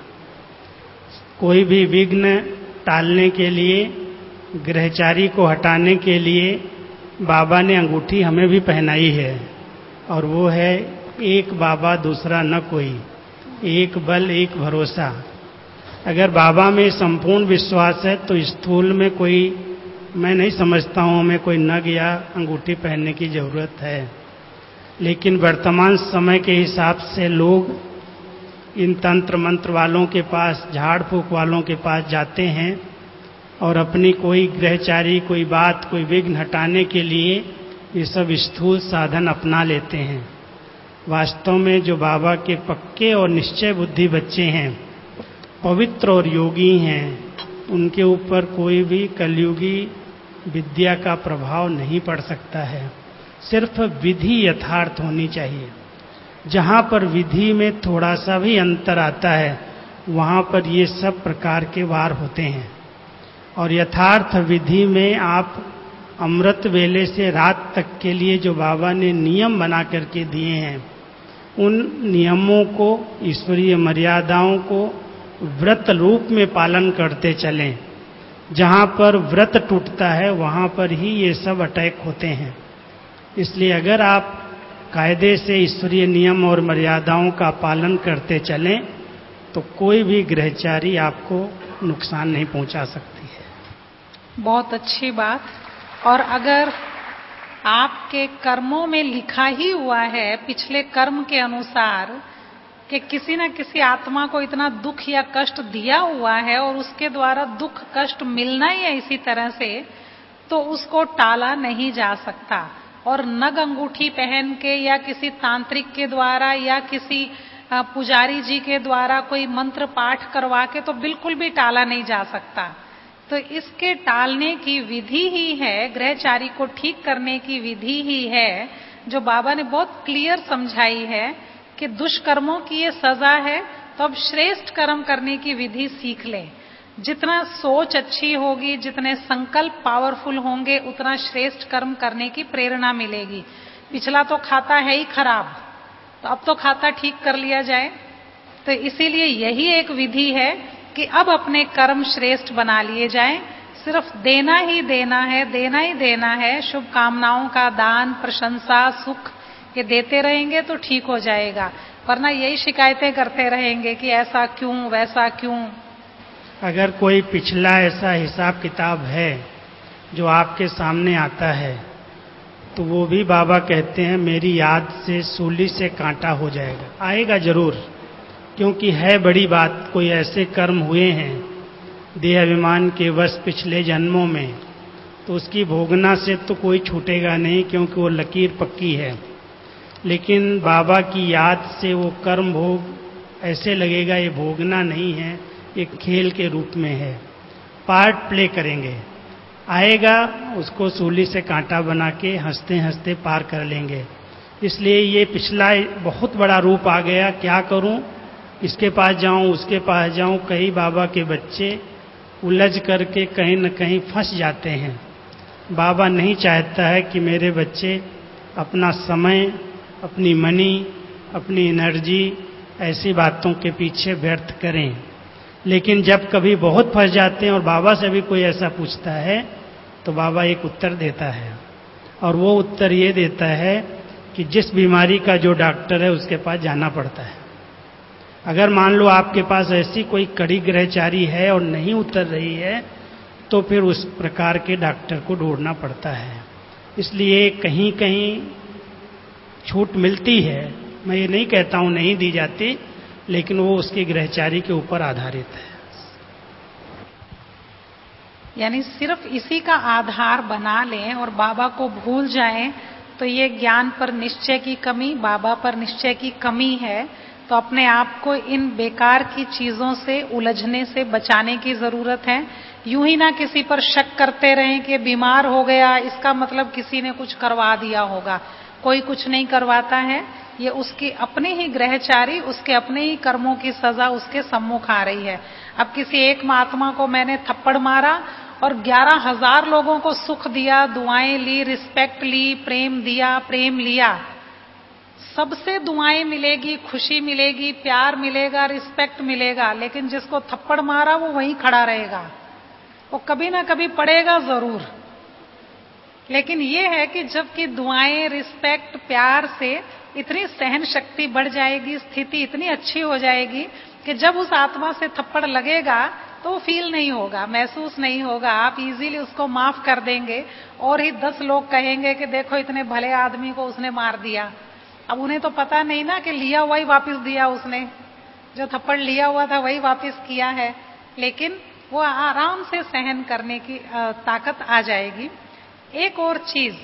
कोई भी विघ्न टालने के लिए, ग्रहचारी को हटाने के लिए बाबा ने अंगूठी हमें भी पहनाई है, और वो है एक बाबा दूसरा न कोई, एक बल एक भरोसा। अगर बाबा में संपूर्ण विश्वास है तो स्थूल में कोई, मैं नहीं समझता हूं हमें कोई नग या अंगूठी पहनने की जरूरत है। लेकिन वर्तमान समय के हिसाब से लोग इन तंत्र मंत्र वालों के पास, झाड़ फूक वालों के पास जाते हैं और अपनी कोई ग्रहचारी, कोई बात, कोई विघ्न हटाने के लिए ये सब स्थूल साधन अपना लेते हैं। वास्तव में जो बाबा के पक्के और निश्चय बुद्धि बच्चे हैं, पवित्र और योगी हैं, उनके ऊपर कोई भी कलयुगी विद्या का प्रभाव नहीं पड़ सकता है। सिर्फ विधि यथार्थ होनी चाहिए। जहाँ पर विधि में थोड़ा सा भी अंतर आता है वहाँ पर ये सब प्रकार के वार होते हैं। और यथार्थ विधि में आप अमृत वेले से रात तक के लिए जो बाबा ने नियम बना करके दिए हैं, उन नियमों को, ईश्वरीय मर्यादाओं को व्रत रूप में पालन करते चलें। जहाँ पर व्रत टूटता है वहाँ पर ही ये सब अटैक होते हैं। इसलिए अगर आप कायदे से ईश्वरीय नियम और मर्यादाओं का पालन करते चलें तो कोई भी ग्रहचारी आपको नुकसान नहीं पहुंचा सकती है। बहुत अच्छी बात। और अगर आपके कर्मों में लिखा ही हुआ है पिछले कर्म के अनुसार कि किसी न किसी आत्मा को इतना दुख या कष्ट दिया हुआ है और उसके द्वारा दुख कष्ट मिलना ही है इसी तरह से, तो उसको टाला नहीं जा सकता। और नग अंगूठी पहन के या किसी तांत्रिक के द्वारा या किसी पुजारी जी के द्वारा कोई मंत्र पाठ करवा के तो बिल्कुल भी टाला नहीं जा सकता। तो इसके टालने की विधि ही है, ग्रहचारी को ठीक करने की विधि ही है, जो बाबा ने बहुत क्लियर समझाई है कि दुष्कर्मों की ये सजा है, तो अब श्रेष्ठ कर्म करने की विधि सीख लें। जितना सोच अच्छी होगी, जितने संकल्प पावरफुल होंगे, उतना श्रेष्ठ कर्म करने की प्रेरणा मिलेगी। पिछला तो खाता है ही खराब, तो अब तो खाता ठीक कर लिया जाए। तो इसीलिए यही एक विधि है कि अब अपने कर्म श्रेष्ठ बना लिए जाएं। सिर्फ देना ही देना है, देना ही देना है। शुभकामनाओं का दान, प्रशंसा, सुख ये देते रहेंगे तो ठीक हो जाएगा, वरना यही शिकायतें करते रहेंगे कि ऐसा क्यों, वैसा क्यों। अगर कोई पिछला ऐसा हिसाब किताब है जो आपके सामने आता है तो वो भी बाबा कहते हैं मेरी याद से सूली से कांटा हो जाएगा। आएगा जरूर, क्योंकि है बड़ी बात। कोई ऐसे कर्म हुए हैं देह अभिमान के वश पिछले जन्मों में, तो उसकी भोगना से तो कोई छूटेगा नहीं, क्योंकि वो लकीर पक्की है। लेकिन बाबा की याद से वो कर्म भोग ऐसे लगेगा ये भोगना नहीं है, एक खेल के रूप में है, पार्ट प्ले करेंगे। आएगा, उसको सूली से कांटा बना के हंसते हंसते पार कर लेंगे। इसलिए ये पिछला बहुत बड़ा रूप आ गया, क्या करूं, इसके पास जाऊं, उसके पास जाऊं। कई बाबा के बच्चे उलझ करके कहीं न कहीं फंस जाते हैं। बाबा नहीं चाहता है कि मेरे बच्चे अपना समय, अपनी मनी, अपनी एनर्जी ऐसी बातों के पीछे व्यर्थ करें। लेकिन जब कभी बहुत फंस जाते हैं और बाबा से भी कोई ऐसा पूछता है तो बाबा एक उत्तर देता है, और वो उत्तर ये देता है कि जिस बीमारी का जो डॉक्टर है उसके पास जाना पड़ता है। अगर मान लो आपके पास ऐसी कोई कड़ी ग्रहचारी है और नहीं उतर रही है तो फिर उस प्रकार के डॉक्टर को ढूंढना पड़ता है। इसलिए कहीं कहीं छूट मिलती है, मैं ये नहीं कहता हूं नहीं दी जाती, लेकिन वो उसकी ग्रहचारी के ऊपर आधारित है। यानी सिर्फ इसी का आधार बना लें और बाबा को भूल जाएं तो ये ज्ञान पर निश्चय की कमी, बाबा पर निश्चय की कमी है। तो अपने आप को इन बेकार की चीजों से, उलझने से बचाने की जरूरत है। यूं ही ना किसी पर शक करते रहें कि बीमार हो गया, इसका मतलब किसी ने कुछ करवा दिया होगा। कोई कुछ नहीं करवाता है। ये उसकी अपनी ही ग्रहचारी, उसके अपने ही कर्मों की सजा उसके सम्मुख आ रही है। अब किसी एक महात्मा को मैंने थप्पड़ मारा और ग्यारह हजार लोगों को सुख दिया, दुआएं ली, रिस्पेक्ट ली, प्रेम दिया, प्रेम लिया, सबसे दुआएं मिलेगी, खुशी मिलेगी, प्यार मिलेगा, रिस्पेक्ट मिलेगा, लेकिन जिसको थप्पड़ मारा वो वहीं खड़ा रहेगा, वो कभी ना कभी पड़ेगा जरूर। लेकिन ये है कि जबकि दुआएं, रिस्पेक्ट, प्यार से इतनी सहन शक्ति बढ़ जाएगी, स्थिति इतनी अच्छी हो जाएगी कि जब उस आत्मा से थप्पड़ लगेगा तो वो फील नहीं होगा, महसूस नहीं होगा, आप इजीली उसको माफ कर देंगे। और ही दस लोग कहेंगे कि देखो इतने भले आदमी को उसने मार दिया। अब उन्हें तो पता नहीं ना कि लिया हुआ ही वापस दिया उसने, जो थप्पड़ लिया हुआ था वही वापस किया है, लेकिन वो आराम से सहन करने की ताकत आ जाएगी। एक और चीज,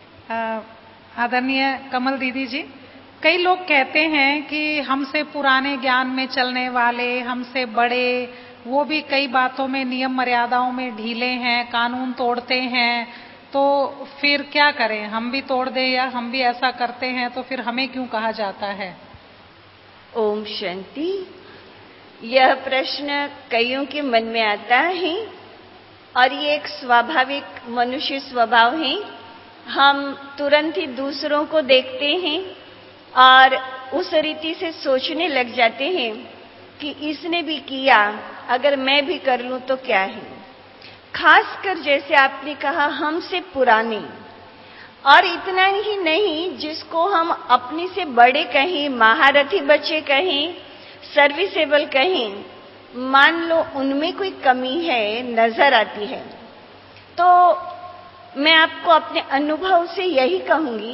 आदरणीय कमल दीदी जी, कई लोग कहते हैं कि हमसे पुराने ज्ञान में चलने वाले, हमसे बड़े, वो भी कई बातों में, नियम मर्यादाओं में ढीले हैं, कानून तोड़ते हैं, तो फिर क्या करें, हम भी तोड़ दें या हम भी ऐसा करते हैं तो फिर हमें क्यों कहा जाता है? ओम शांति। यह प्रश्न कईयों के मन में आता है और ये एक स्वाभाविक मनुष्य स्वभाव है। हम तुरंत ही दूसरों को देखते हैं और उस रीति से सोचने लग जाते हैं कि इसने भी किया, अगर मैं भी कर लूं तो क्या है। खासकर जैसे आपने कहा हमसे पुराने, और इतना ही नहीं, जिसको हम अपने से बड़े कहें, महारथी बच्चे कहें, सर्विसेबल कहें, मान लो उनमें कोई कमी है, नजर आती है, तो मैं आपको अपने अनुभव से यही कहूंगी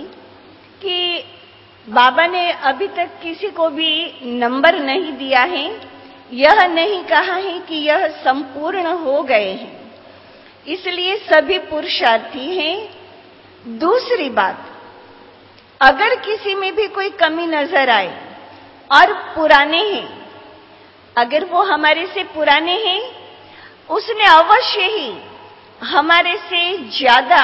कि बाबा ने अभी तक किसी को भी नंबर नहीं दिया है, यह नहीं कहा है कि यह संपूर्ण हो गए हैं, इसलिए सभी पुरुषार्थी हैं। दूसरी बात, अगर किसी में भी कोई कमी नजर आए और पुराने हैं, अगर वो हमारे से पुराने हैं, उसने अवश्य ही हमारे से ज्यादा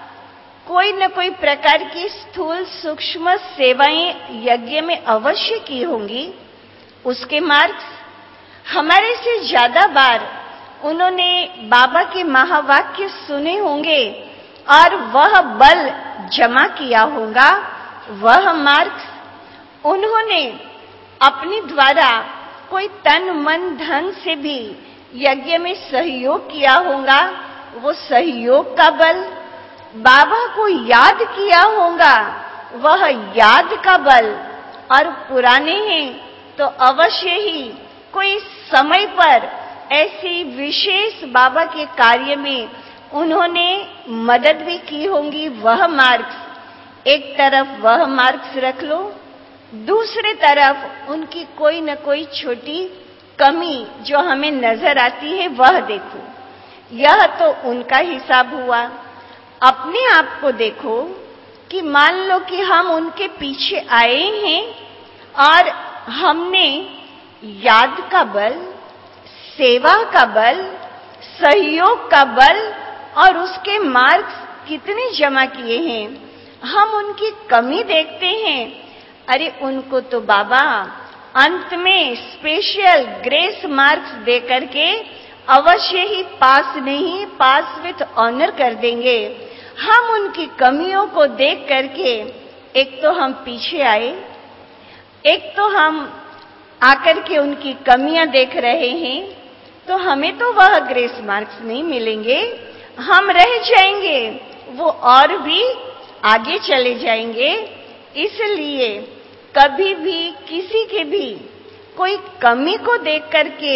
कोई न कोई प्रकार की स्थूल सूक्ष्म सेवाएं यज्ञ में अवश्य की होंगी। उसके मार्क्स हमारे से ज्यादा बार उन्होंने बाबा के महावाक्य सुने होंगे और वह बल जमा किया होगा। वह मार्क्स उन्होंने अपने द्वारा कोई तन मन धन से भी यज्ञ में सहयोग किया होगा, वो सहयोग का बल। बाबा को याद किया होगा, वह याद का बल। और पुराने हैं तो अवश्य ही कोई समय पर ऐसी विशेष बाबा के कार्य में उन्होंने मदद भी की होंगी। वह मार्क्स एक तरफ, वह मार्क्स रख लो, दूसरे तरफ उनकी कोई न कोई छोटी कमी जो हमें नजर आती है वह देखो। यह तो उनका हिसाब हुआ। अपने आप को देखो कि मान लो कि हम उनके पीछे आए हैं और हमने याद का बल, सेवा का बल, सहयोग का बल और उसके मार्क्स कितने जमा किए हैं। हम उनकी कमी देखते हैं, अरे उनको तो बाबा अंत में स्पेशल ग्रेस मार्क्स दे करके अवश्य ही पास नहीं, पास विथ ऑनर कर देंगे। हम उनकी कमियों को देख करके एक तो हम पीछे आए, एक तो हम आकर के उनकी कमियां देख रहे हैं, तो हमें तो वह ग्रेस मार्क्स नहीं मिलेंगे, हम रह जाएंगे, वो और भी आगे चले जाएंगे। इसलिए कभी भी किसी के भी कोई कमी को देख करके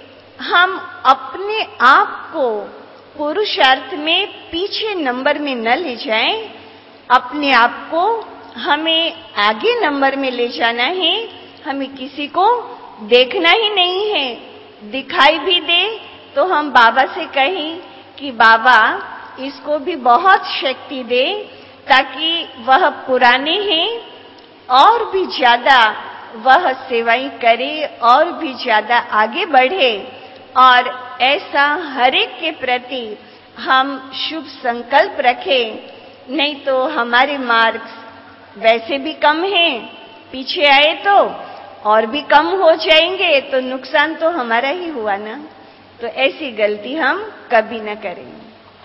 हम अपने आप को पुरुषार्थ में पीछे नंबर में न ले जाएं। अपने आप को हमें आगे नंबर में ले जाना है। हमें किसी को देखना ही नहीं है। दिखाई भी दे तो हम बाबा से कहें कि बाबा इसको भी बहुत शक्ति दे, ताकि वह पुराने हैं और भी ज्यादा वह सेवाएं करे और भी ज्यादा आगे बढ़े। और ऐसा हर एक के प्रति हम शुभ संकल्प रखें। नहीं तो हमारे मार्क्स वैसे भी कम हैं, पीछे आए तो और भी कम हो जाएंगे, तो नुकसान तो हमारा ही हुआ ना। तो ऐसी गलती हम कभी न करेंगे।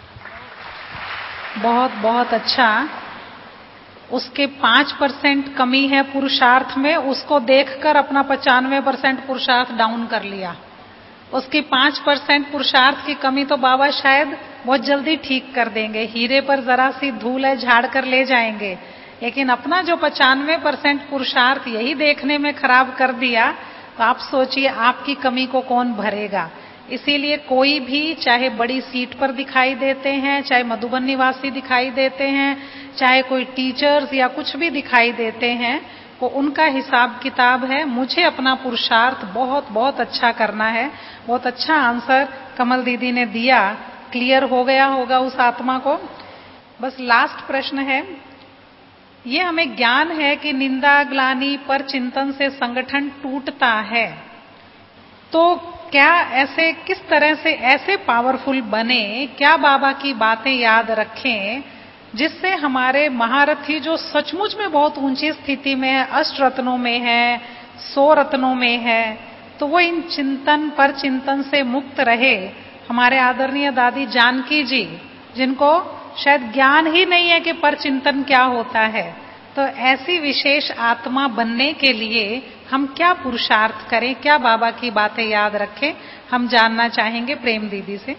बहुत बहुत अच्छा। उसके पांच परसेंट कमी है पुरुषार्थ में, उसको देखकर अपना पचानवे परसेंट पुरुषार्थ डाउन कर लिया। उसकी पांच परसेंट पुरुषार्थ की कमी तो बाबा शायद बहुत जल्दी ठीक कर देंगे, हीरे पर जरा सी धूल है झाड़ कर ले जाएंगे। लेकिन अपना जो पचानवे परसेंट पुरुषार्थ यही देखने में खराब कर दिया, तो आप सोचिए आपकी कमी को कौन भरेगा। इसीलिए कोई भी चाहे बड़ी सीट पर दिखाई देते हैं, चाहे मधुबन निवासी दिखाई देते हैं, चाहे कोई टीचर्स या कुछ भी दिखाई देते हैं, वो उनका हिसाब किताब है, मुझे अपना पुरुषार्थ बहुत बहुत अच्छा करना है। बहुत अच्छा आंसर कमल दीदी ने दिया, क्लियर हो गया होगा उस आत्मा को। बस लास्ट प्रश्न है, ये हमें ज्ञान है कि निंदा ग्लानि पर चिंतन से संगठन टूटता है, तो क्या ऐसे किस तरह से ऐसे पावरफुल बने, क्या बाबा की बातें याद रखें जिससे हमारे महारथी जो सचमुच में बहुत ऊंची स्थिति में है, अष्ट रत्नों में है, सौ रत्नों में है, तो वो इन चिंतन पर चिंतन से मुक्त रहे। हमारे आदरणीय दादी जानकी जी, जिनको शायद ज्ञान ही नहीं है कि पर चिंतन क्या होता है, तो ऐसी विशेष आत्मा बनने के लिए हम क्या पुरुषार्थ करें, क्या बाबा की बातें याद रखें, हम जानना चाहेंगे प्रेम दीदी से।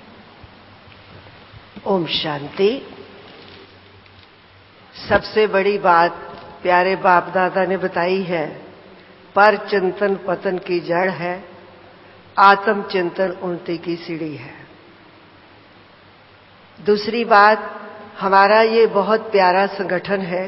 ओम शांति। सबसे बड़ी बात प्यारे बाप दादा ने बताई है, पर चिंतन पतन की जड़ है, आत्म चिंतन उन्नति की सीढ़ी है। दूसरी बात, हमारा ये बहुत प्यारा संगठन है।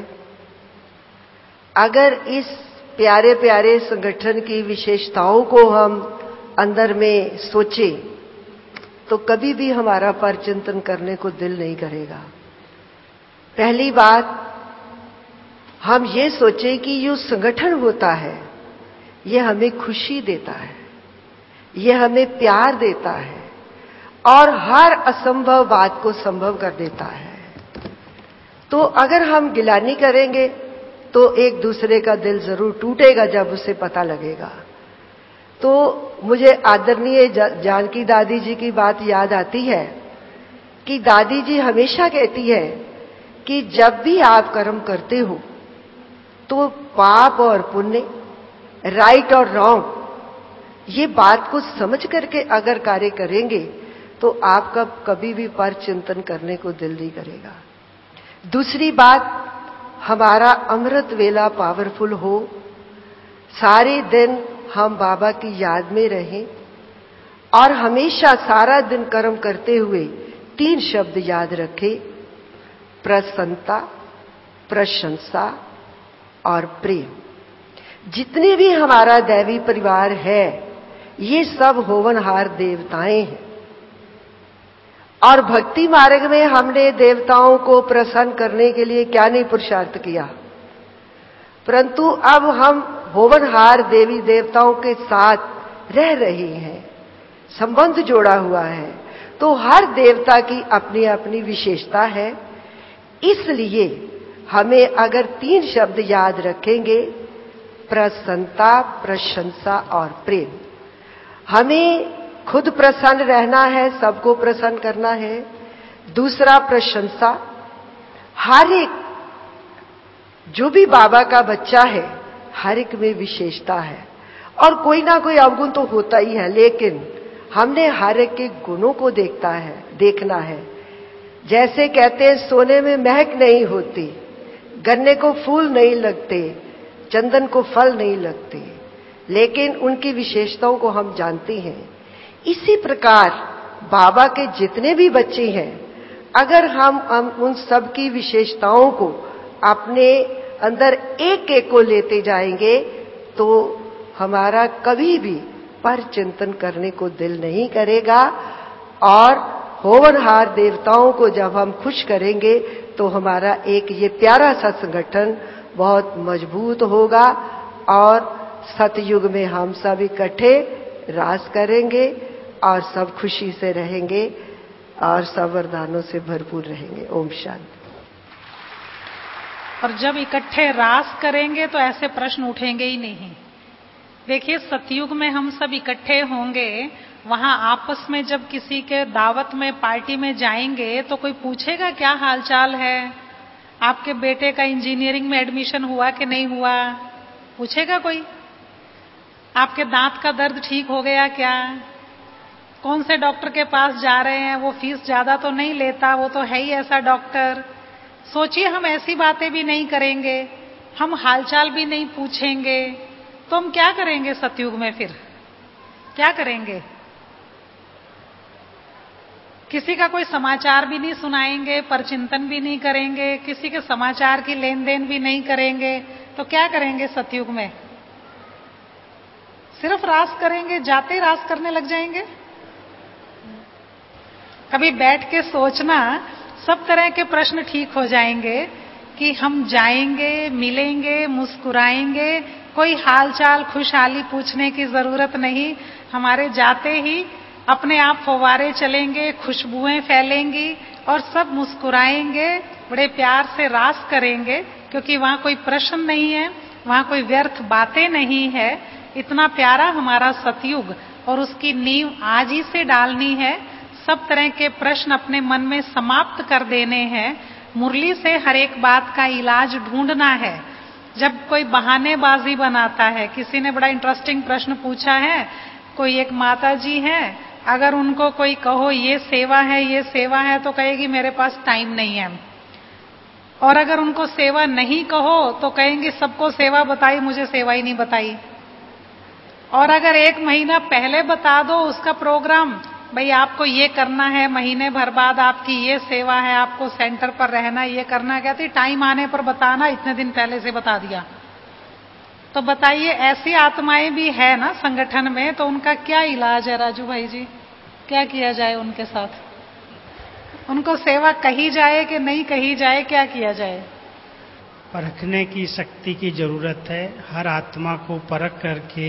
अगर इस प्यारे प्यारे संगठन की विशेषताओं को हम अंदर में सोचें, तो कभी भी हमारा पर चिंतन करने को दिल नहीं करेगा। पहली बात, हम ये सोचें कि ये संगठन होता है, ये हमें खुशी देता है, ये हमें प्यार देता है और हर असंभव बात को संभव कर देता है। तो अगर हम गिलानी करेंगे तो एक दूसरे का दिल जरूर टूटेगा जब उसे पता लगेगा। तो मुझे आदरणीय जानकी दादी जी की बात याद आती है कि दादी जी हमेशा कहती है कि जब भी आप कर्म करते हो तो पाप और पुण्य, राइट और रॉन्ग, ये बात को समझ करके अगर कार्य करेंगे तो आपका कभी भी पर चिंतन करने को दिल नहीं करेगा। दूसरी बात, हमारा अमृत वेला पावरफुल हो, सारे दिन हम बाबा की याद में रहें और हमेशा सारा दिन कर्म करते हुए तीन शब्द याद रखें, प्रसन्नता, प्रशंसा और प्रेम। जितने भी हमारा दैवी परिवार है, ये सब होवनहार देवताएं हैं और भक्ति मार्ग में हमने देवताओं को प्रसन्न करने के लिए क्या नहीं पुरुषार्थ किया, परंतु अब हम होवनहार देवी देवताओं के साथ रह रहे हैं, संबंध जोड़ा हुआ है। तो हर देवता की अपनी अपनी विशेषता है। इसलिए हमें अगर तीन शब्द याद रखेंगे, प्रसन्नता, प्रशंसा और प्रेम, हमें खुद प्रसन्न रहना है, सबको प्रसन्न करना है। दूसरा प्रशंसा, हर एक जो भी बाबा का बच्चा है, हर एक में विशेषता है और कोई ना कोई अवगुण तो होता ही है, लेकिन हमने हर एक के गुणों को देखता है, देखना है। जैसे कहते हैं सोने में महक नहीं होती, गन्ने को फूल नहीं लगते, चंदन को फल नहीं लगते, लेकिन उनकी विशेषताओं को हम जानते हैं। इसी प्रकार बाबा के जितने भी बच्चे हैं, अगर हम, हम उन सब की विशेषताओं को अपने अंदर एक एक को लेते जाएंगे तो हमारा कभी भी पर चिंतन करने को दिल नहीं करेगा। और होवनहार देवताओं को जब हम खुश करेंगे तो हमारा एक ये प्यारा सा संगठन बहुत मजबूत होगा और सतयुग में हम सब इकट्ठे राज करेंगे और सब खुशी से रहेंगे और सब वरदानों से भरपूर रहेंगे। ओम शांति। और जब इकट्ठे रास करेंगे तो ऐसे प्रश्न उठेंगे ही नहीं। देखिए, सतयुग में हम सब इकट्ठे होंगे, वहां आपस में जब किसी के दावत में, पार्टी में जाएंगे तो कोई पूछेगा क्या हालचाल है, आपके बेटे का इंजीनियरिंग में एडमिशन हुआ कि नहीं हुआ, पूछेगा कोई? आपके दांत का दर्द ठीक हो गया क्या, कौन से डॉक्टर के पास जा रहे हैं, वो फीस ज्यादा तो नहीं लेता, वो तो है ही ऐसा डॉक्टर। सोचिए, हम ऐसी बातें भी नहीं करेंगे, हम हालचाल भी नहीं पूछेंगे, तो हम क्या करेंगे सतयुग में? फिर क्या करेंगे? किसी का कोई समाचार भी नहीं सुनाएंगे, परचिंतन भी नहीं करेंगे, किसी के समाचार की लेन देन भी नहीं करेंगे, तो क्या करेंगे सतयुग में? सिर्फ रास करेंगे, जाते ही रास करने लग जाएंगे। कभी बैठ के सोचना, सब तरह के प्रश्न ठीक हो जाएंगे कि हम जाएंगे, मिलेंगे, मुस्कुराएंगे, कोई हालचाल खुशहाली पूछने की जरूरत नहीं। हमारे जाते ही अपने आप फव्वारे चलेंगे, खुशबुएं फैलेंगी और सब मुस्कुराएंगे, बड़े प्यार से रास करेंगे, क्योंकि वहां कोई प्रश्न नहीं है, वहां कोई व्यर्थ बातें नहीं है। इतना प्यारा हमारा सतयुग, और उसकी नींव आज ही से डालनी है। सब तरह के प्रश्न अपने मन में समाप्त कर देने हैं। मुरली से हर एक बात का इलाज ढूंढना है। जब कोई बहानेबाजी बनाता है, किसी ने बड़ा इंटरेस्टिंग प्रश्न पूछा है, कोई एक माता जी है, अगर उनको कोई कहो ये सेवा है, ये सेवा है, तो कहेगी मेरे पास टाइम नहीं है। और अगर उनको सेवा नहीं कहो तो कहेंगे सबको सेवा बताई, मुझे सेवा ही नहीं बताई। और अगर एक महीना पहले बता दो उसका प्रोग्राम, भाई आपको ये करना है, महीने भर बाद आपकी ये सेवा है, आपको सेंटर पर रहना, ये करना, कहती टाइम आने पर बताना, इतने दिन पहले से बता दिया। तो बताइए, ऐसी आत्माएं भी है ना संगठन में, तो उनका क्या इलाज है राजू भाई जी? क्या किया जाए उनके साथ? उनको सेवा कही जाए कि नहीं कही जाए, क्या किया जाए? परखने की शक्ति की जरूरत है। हर आत्मा को परख करके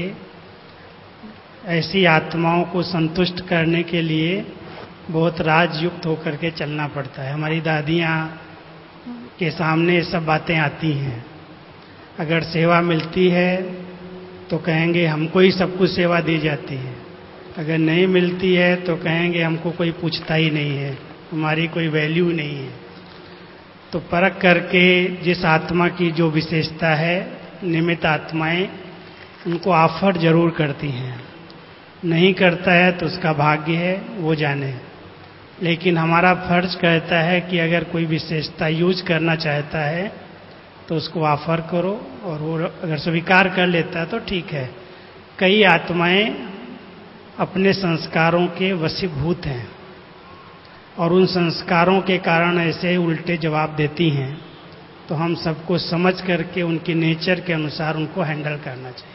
ऐसी आत्माओं को संतुष्ट करने के लिए बहुत राजयुक्त होकर के चलना पड़ता है। हमारी दादियाँ के सामने ये सब बातें आती हैं। अगर सेवा मिलती है तो कहेंगे हमको ही सब कुछ सेवा दी जाती है, अगर नहीं मिलती है तो कहेंगे हमको कोई पूछता ही नहीं है, हमारी कोई वैल्यू नहीं है। तो परख करके जिस आत्मा की जो विशेषता है, निमित्त आत्माएं उनको ऑफर जरूर करती हैं। नहीं करता है तो उसका भाग्य है, वो जाने। लेकिन हमारा फर्ज कहता है कि अगर कोई विशेषता यूज करना चाहता है तो उसको ऑफर करो, और वो अगर स्वीकार कर लेता है तो ठीक है। कई आत्माएं अपने संस्कारों के वशीभूत हैं और उन संस्कारों के कारण ऐसे उल्टे जवाब देती हैं, तो हम सबको समझ करके उनके नेचर के अनुसार उनको हैंडल करना चाहिए।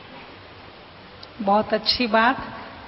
बहुत अच्छी बात।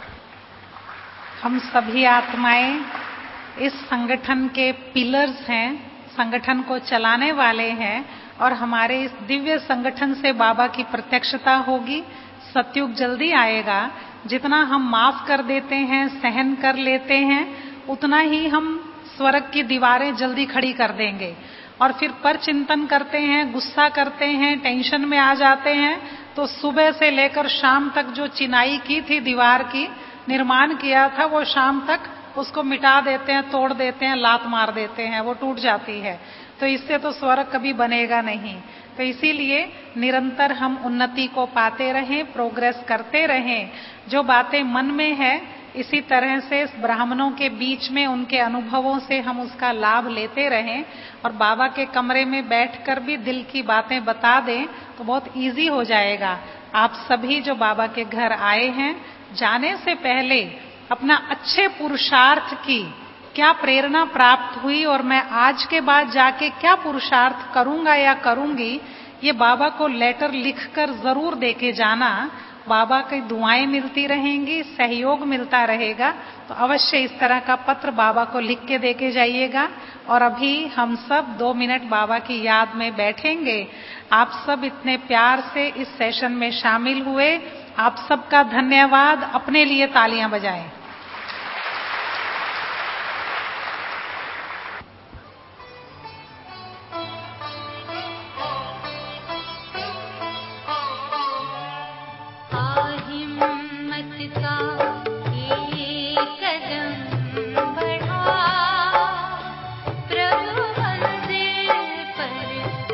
हम सभी आत्माएं इस संगठन के पिलर्स हैं, संगठन को चलाने वाले हैं, और हमारे इस दिव्य संगठन से बाबा की प्रत्यक्षता होगी। सतयुग जल्दी आएगा। जितना हम माफ कर देते हैं, सहन कर लेते हैं, उतना ही हम स्वर्ग की दीवारें जल्दी खड़ी कर देंगे। और फिर पर चिंतन करते हैं, गुस्सा करते हैं, टेंशन में आ जाते हैं, तो सुबह से लेकर शाम तक जो चिनाई की थी, दीवार की निर्माण किया था, वो शाम तक उसको मिटा देते हैं, तोड़ देते हैं, लात मार देते हैं, वो टूट जाती है। तो इससे तो स्वर्ग कभी बनेगा नहीं। तो इसीलिए निरंतर हम उन्नति को पाते रहें, प्रोग्रेस करते रहें। जो बातें मन में है, इसी तरह से ब्राह्मणों के बीच में उनके अनुभवों से हम उसका लाभ लेते रहें, और बाबा के कमरे में बैठकर भी दिल की बातें बता दें तो बहुत इजी हो जाएगा। आप सभी जो बाबा के घर आए हैं, जाने से पहले अपना अच्छे पुरुषार्थ की क्या प्रेरणा प्राप्त हुई और मैं आज के बाद जाके क्या पुरुषार्थ करूंगा या करूंगी, ये बाबा को लेटर लिखकर जरूर देके जाना। बाबा की दुआएं मिलती रहेंगी, सहयोग मिलता रहेगा। तो अवश्य इस तरह का पत्र बाबा को लिख के देके जाइएगा। और अभी हम सब दो मिनट बाबा की याद में बैठेंगे। आप सब इतने प्यार से इस सेशन में शामिल हुए, आप सबका धन्यवाद। अपने लिए तालियां बजाएं।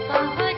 पहल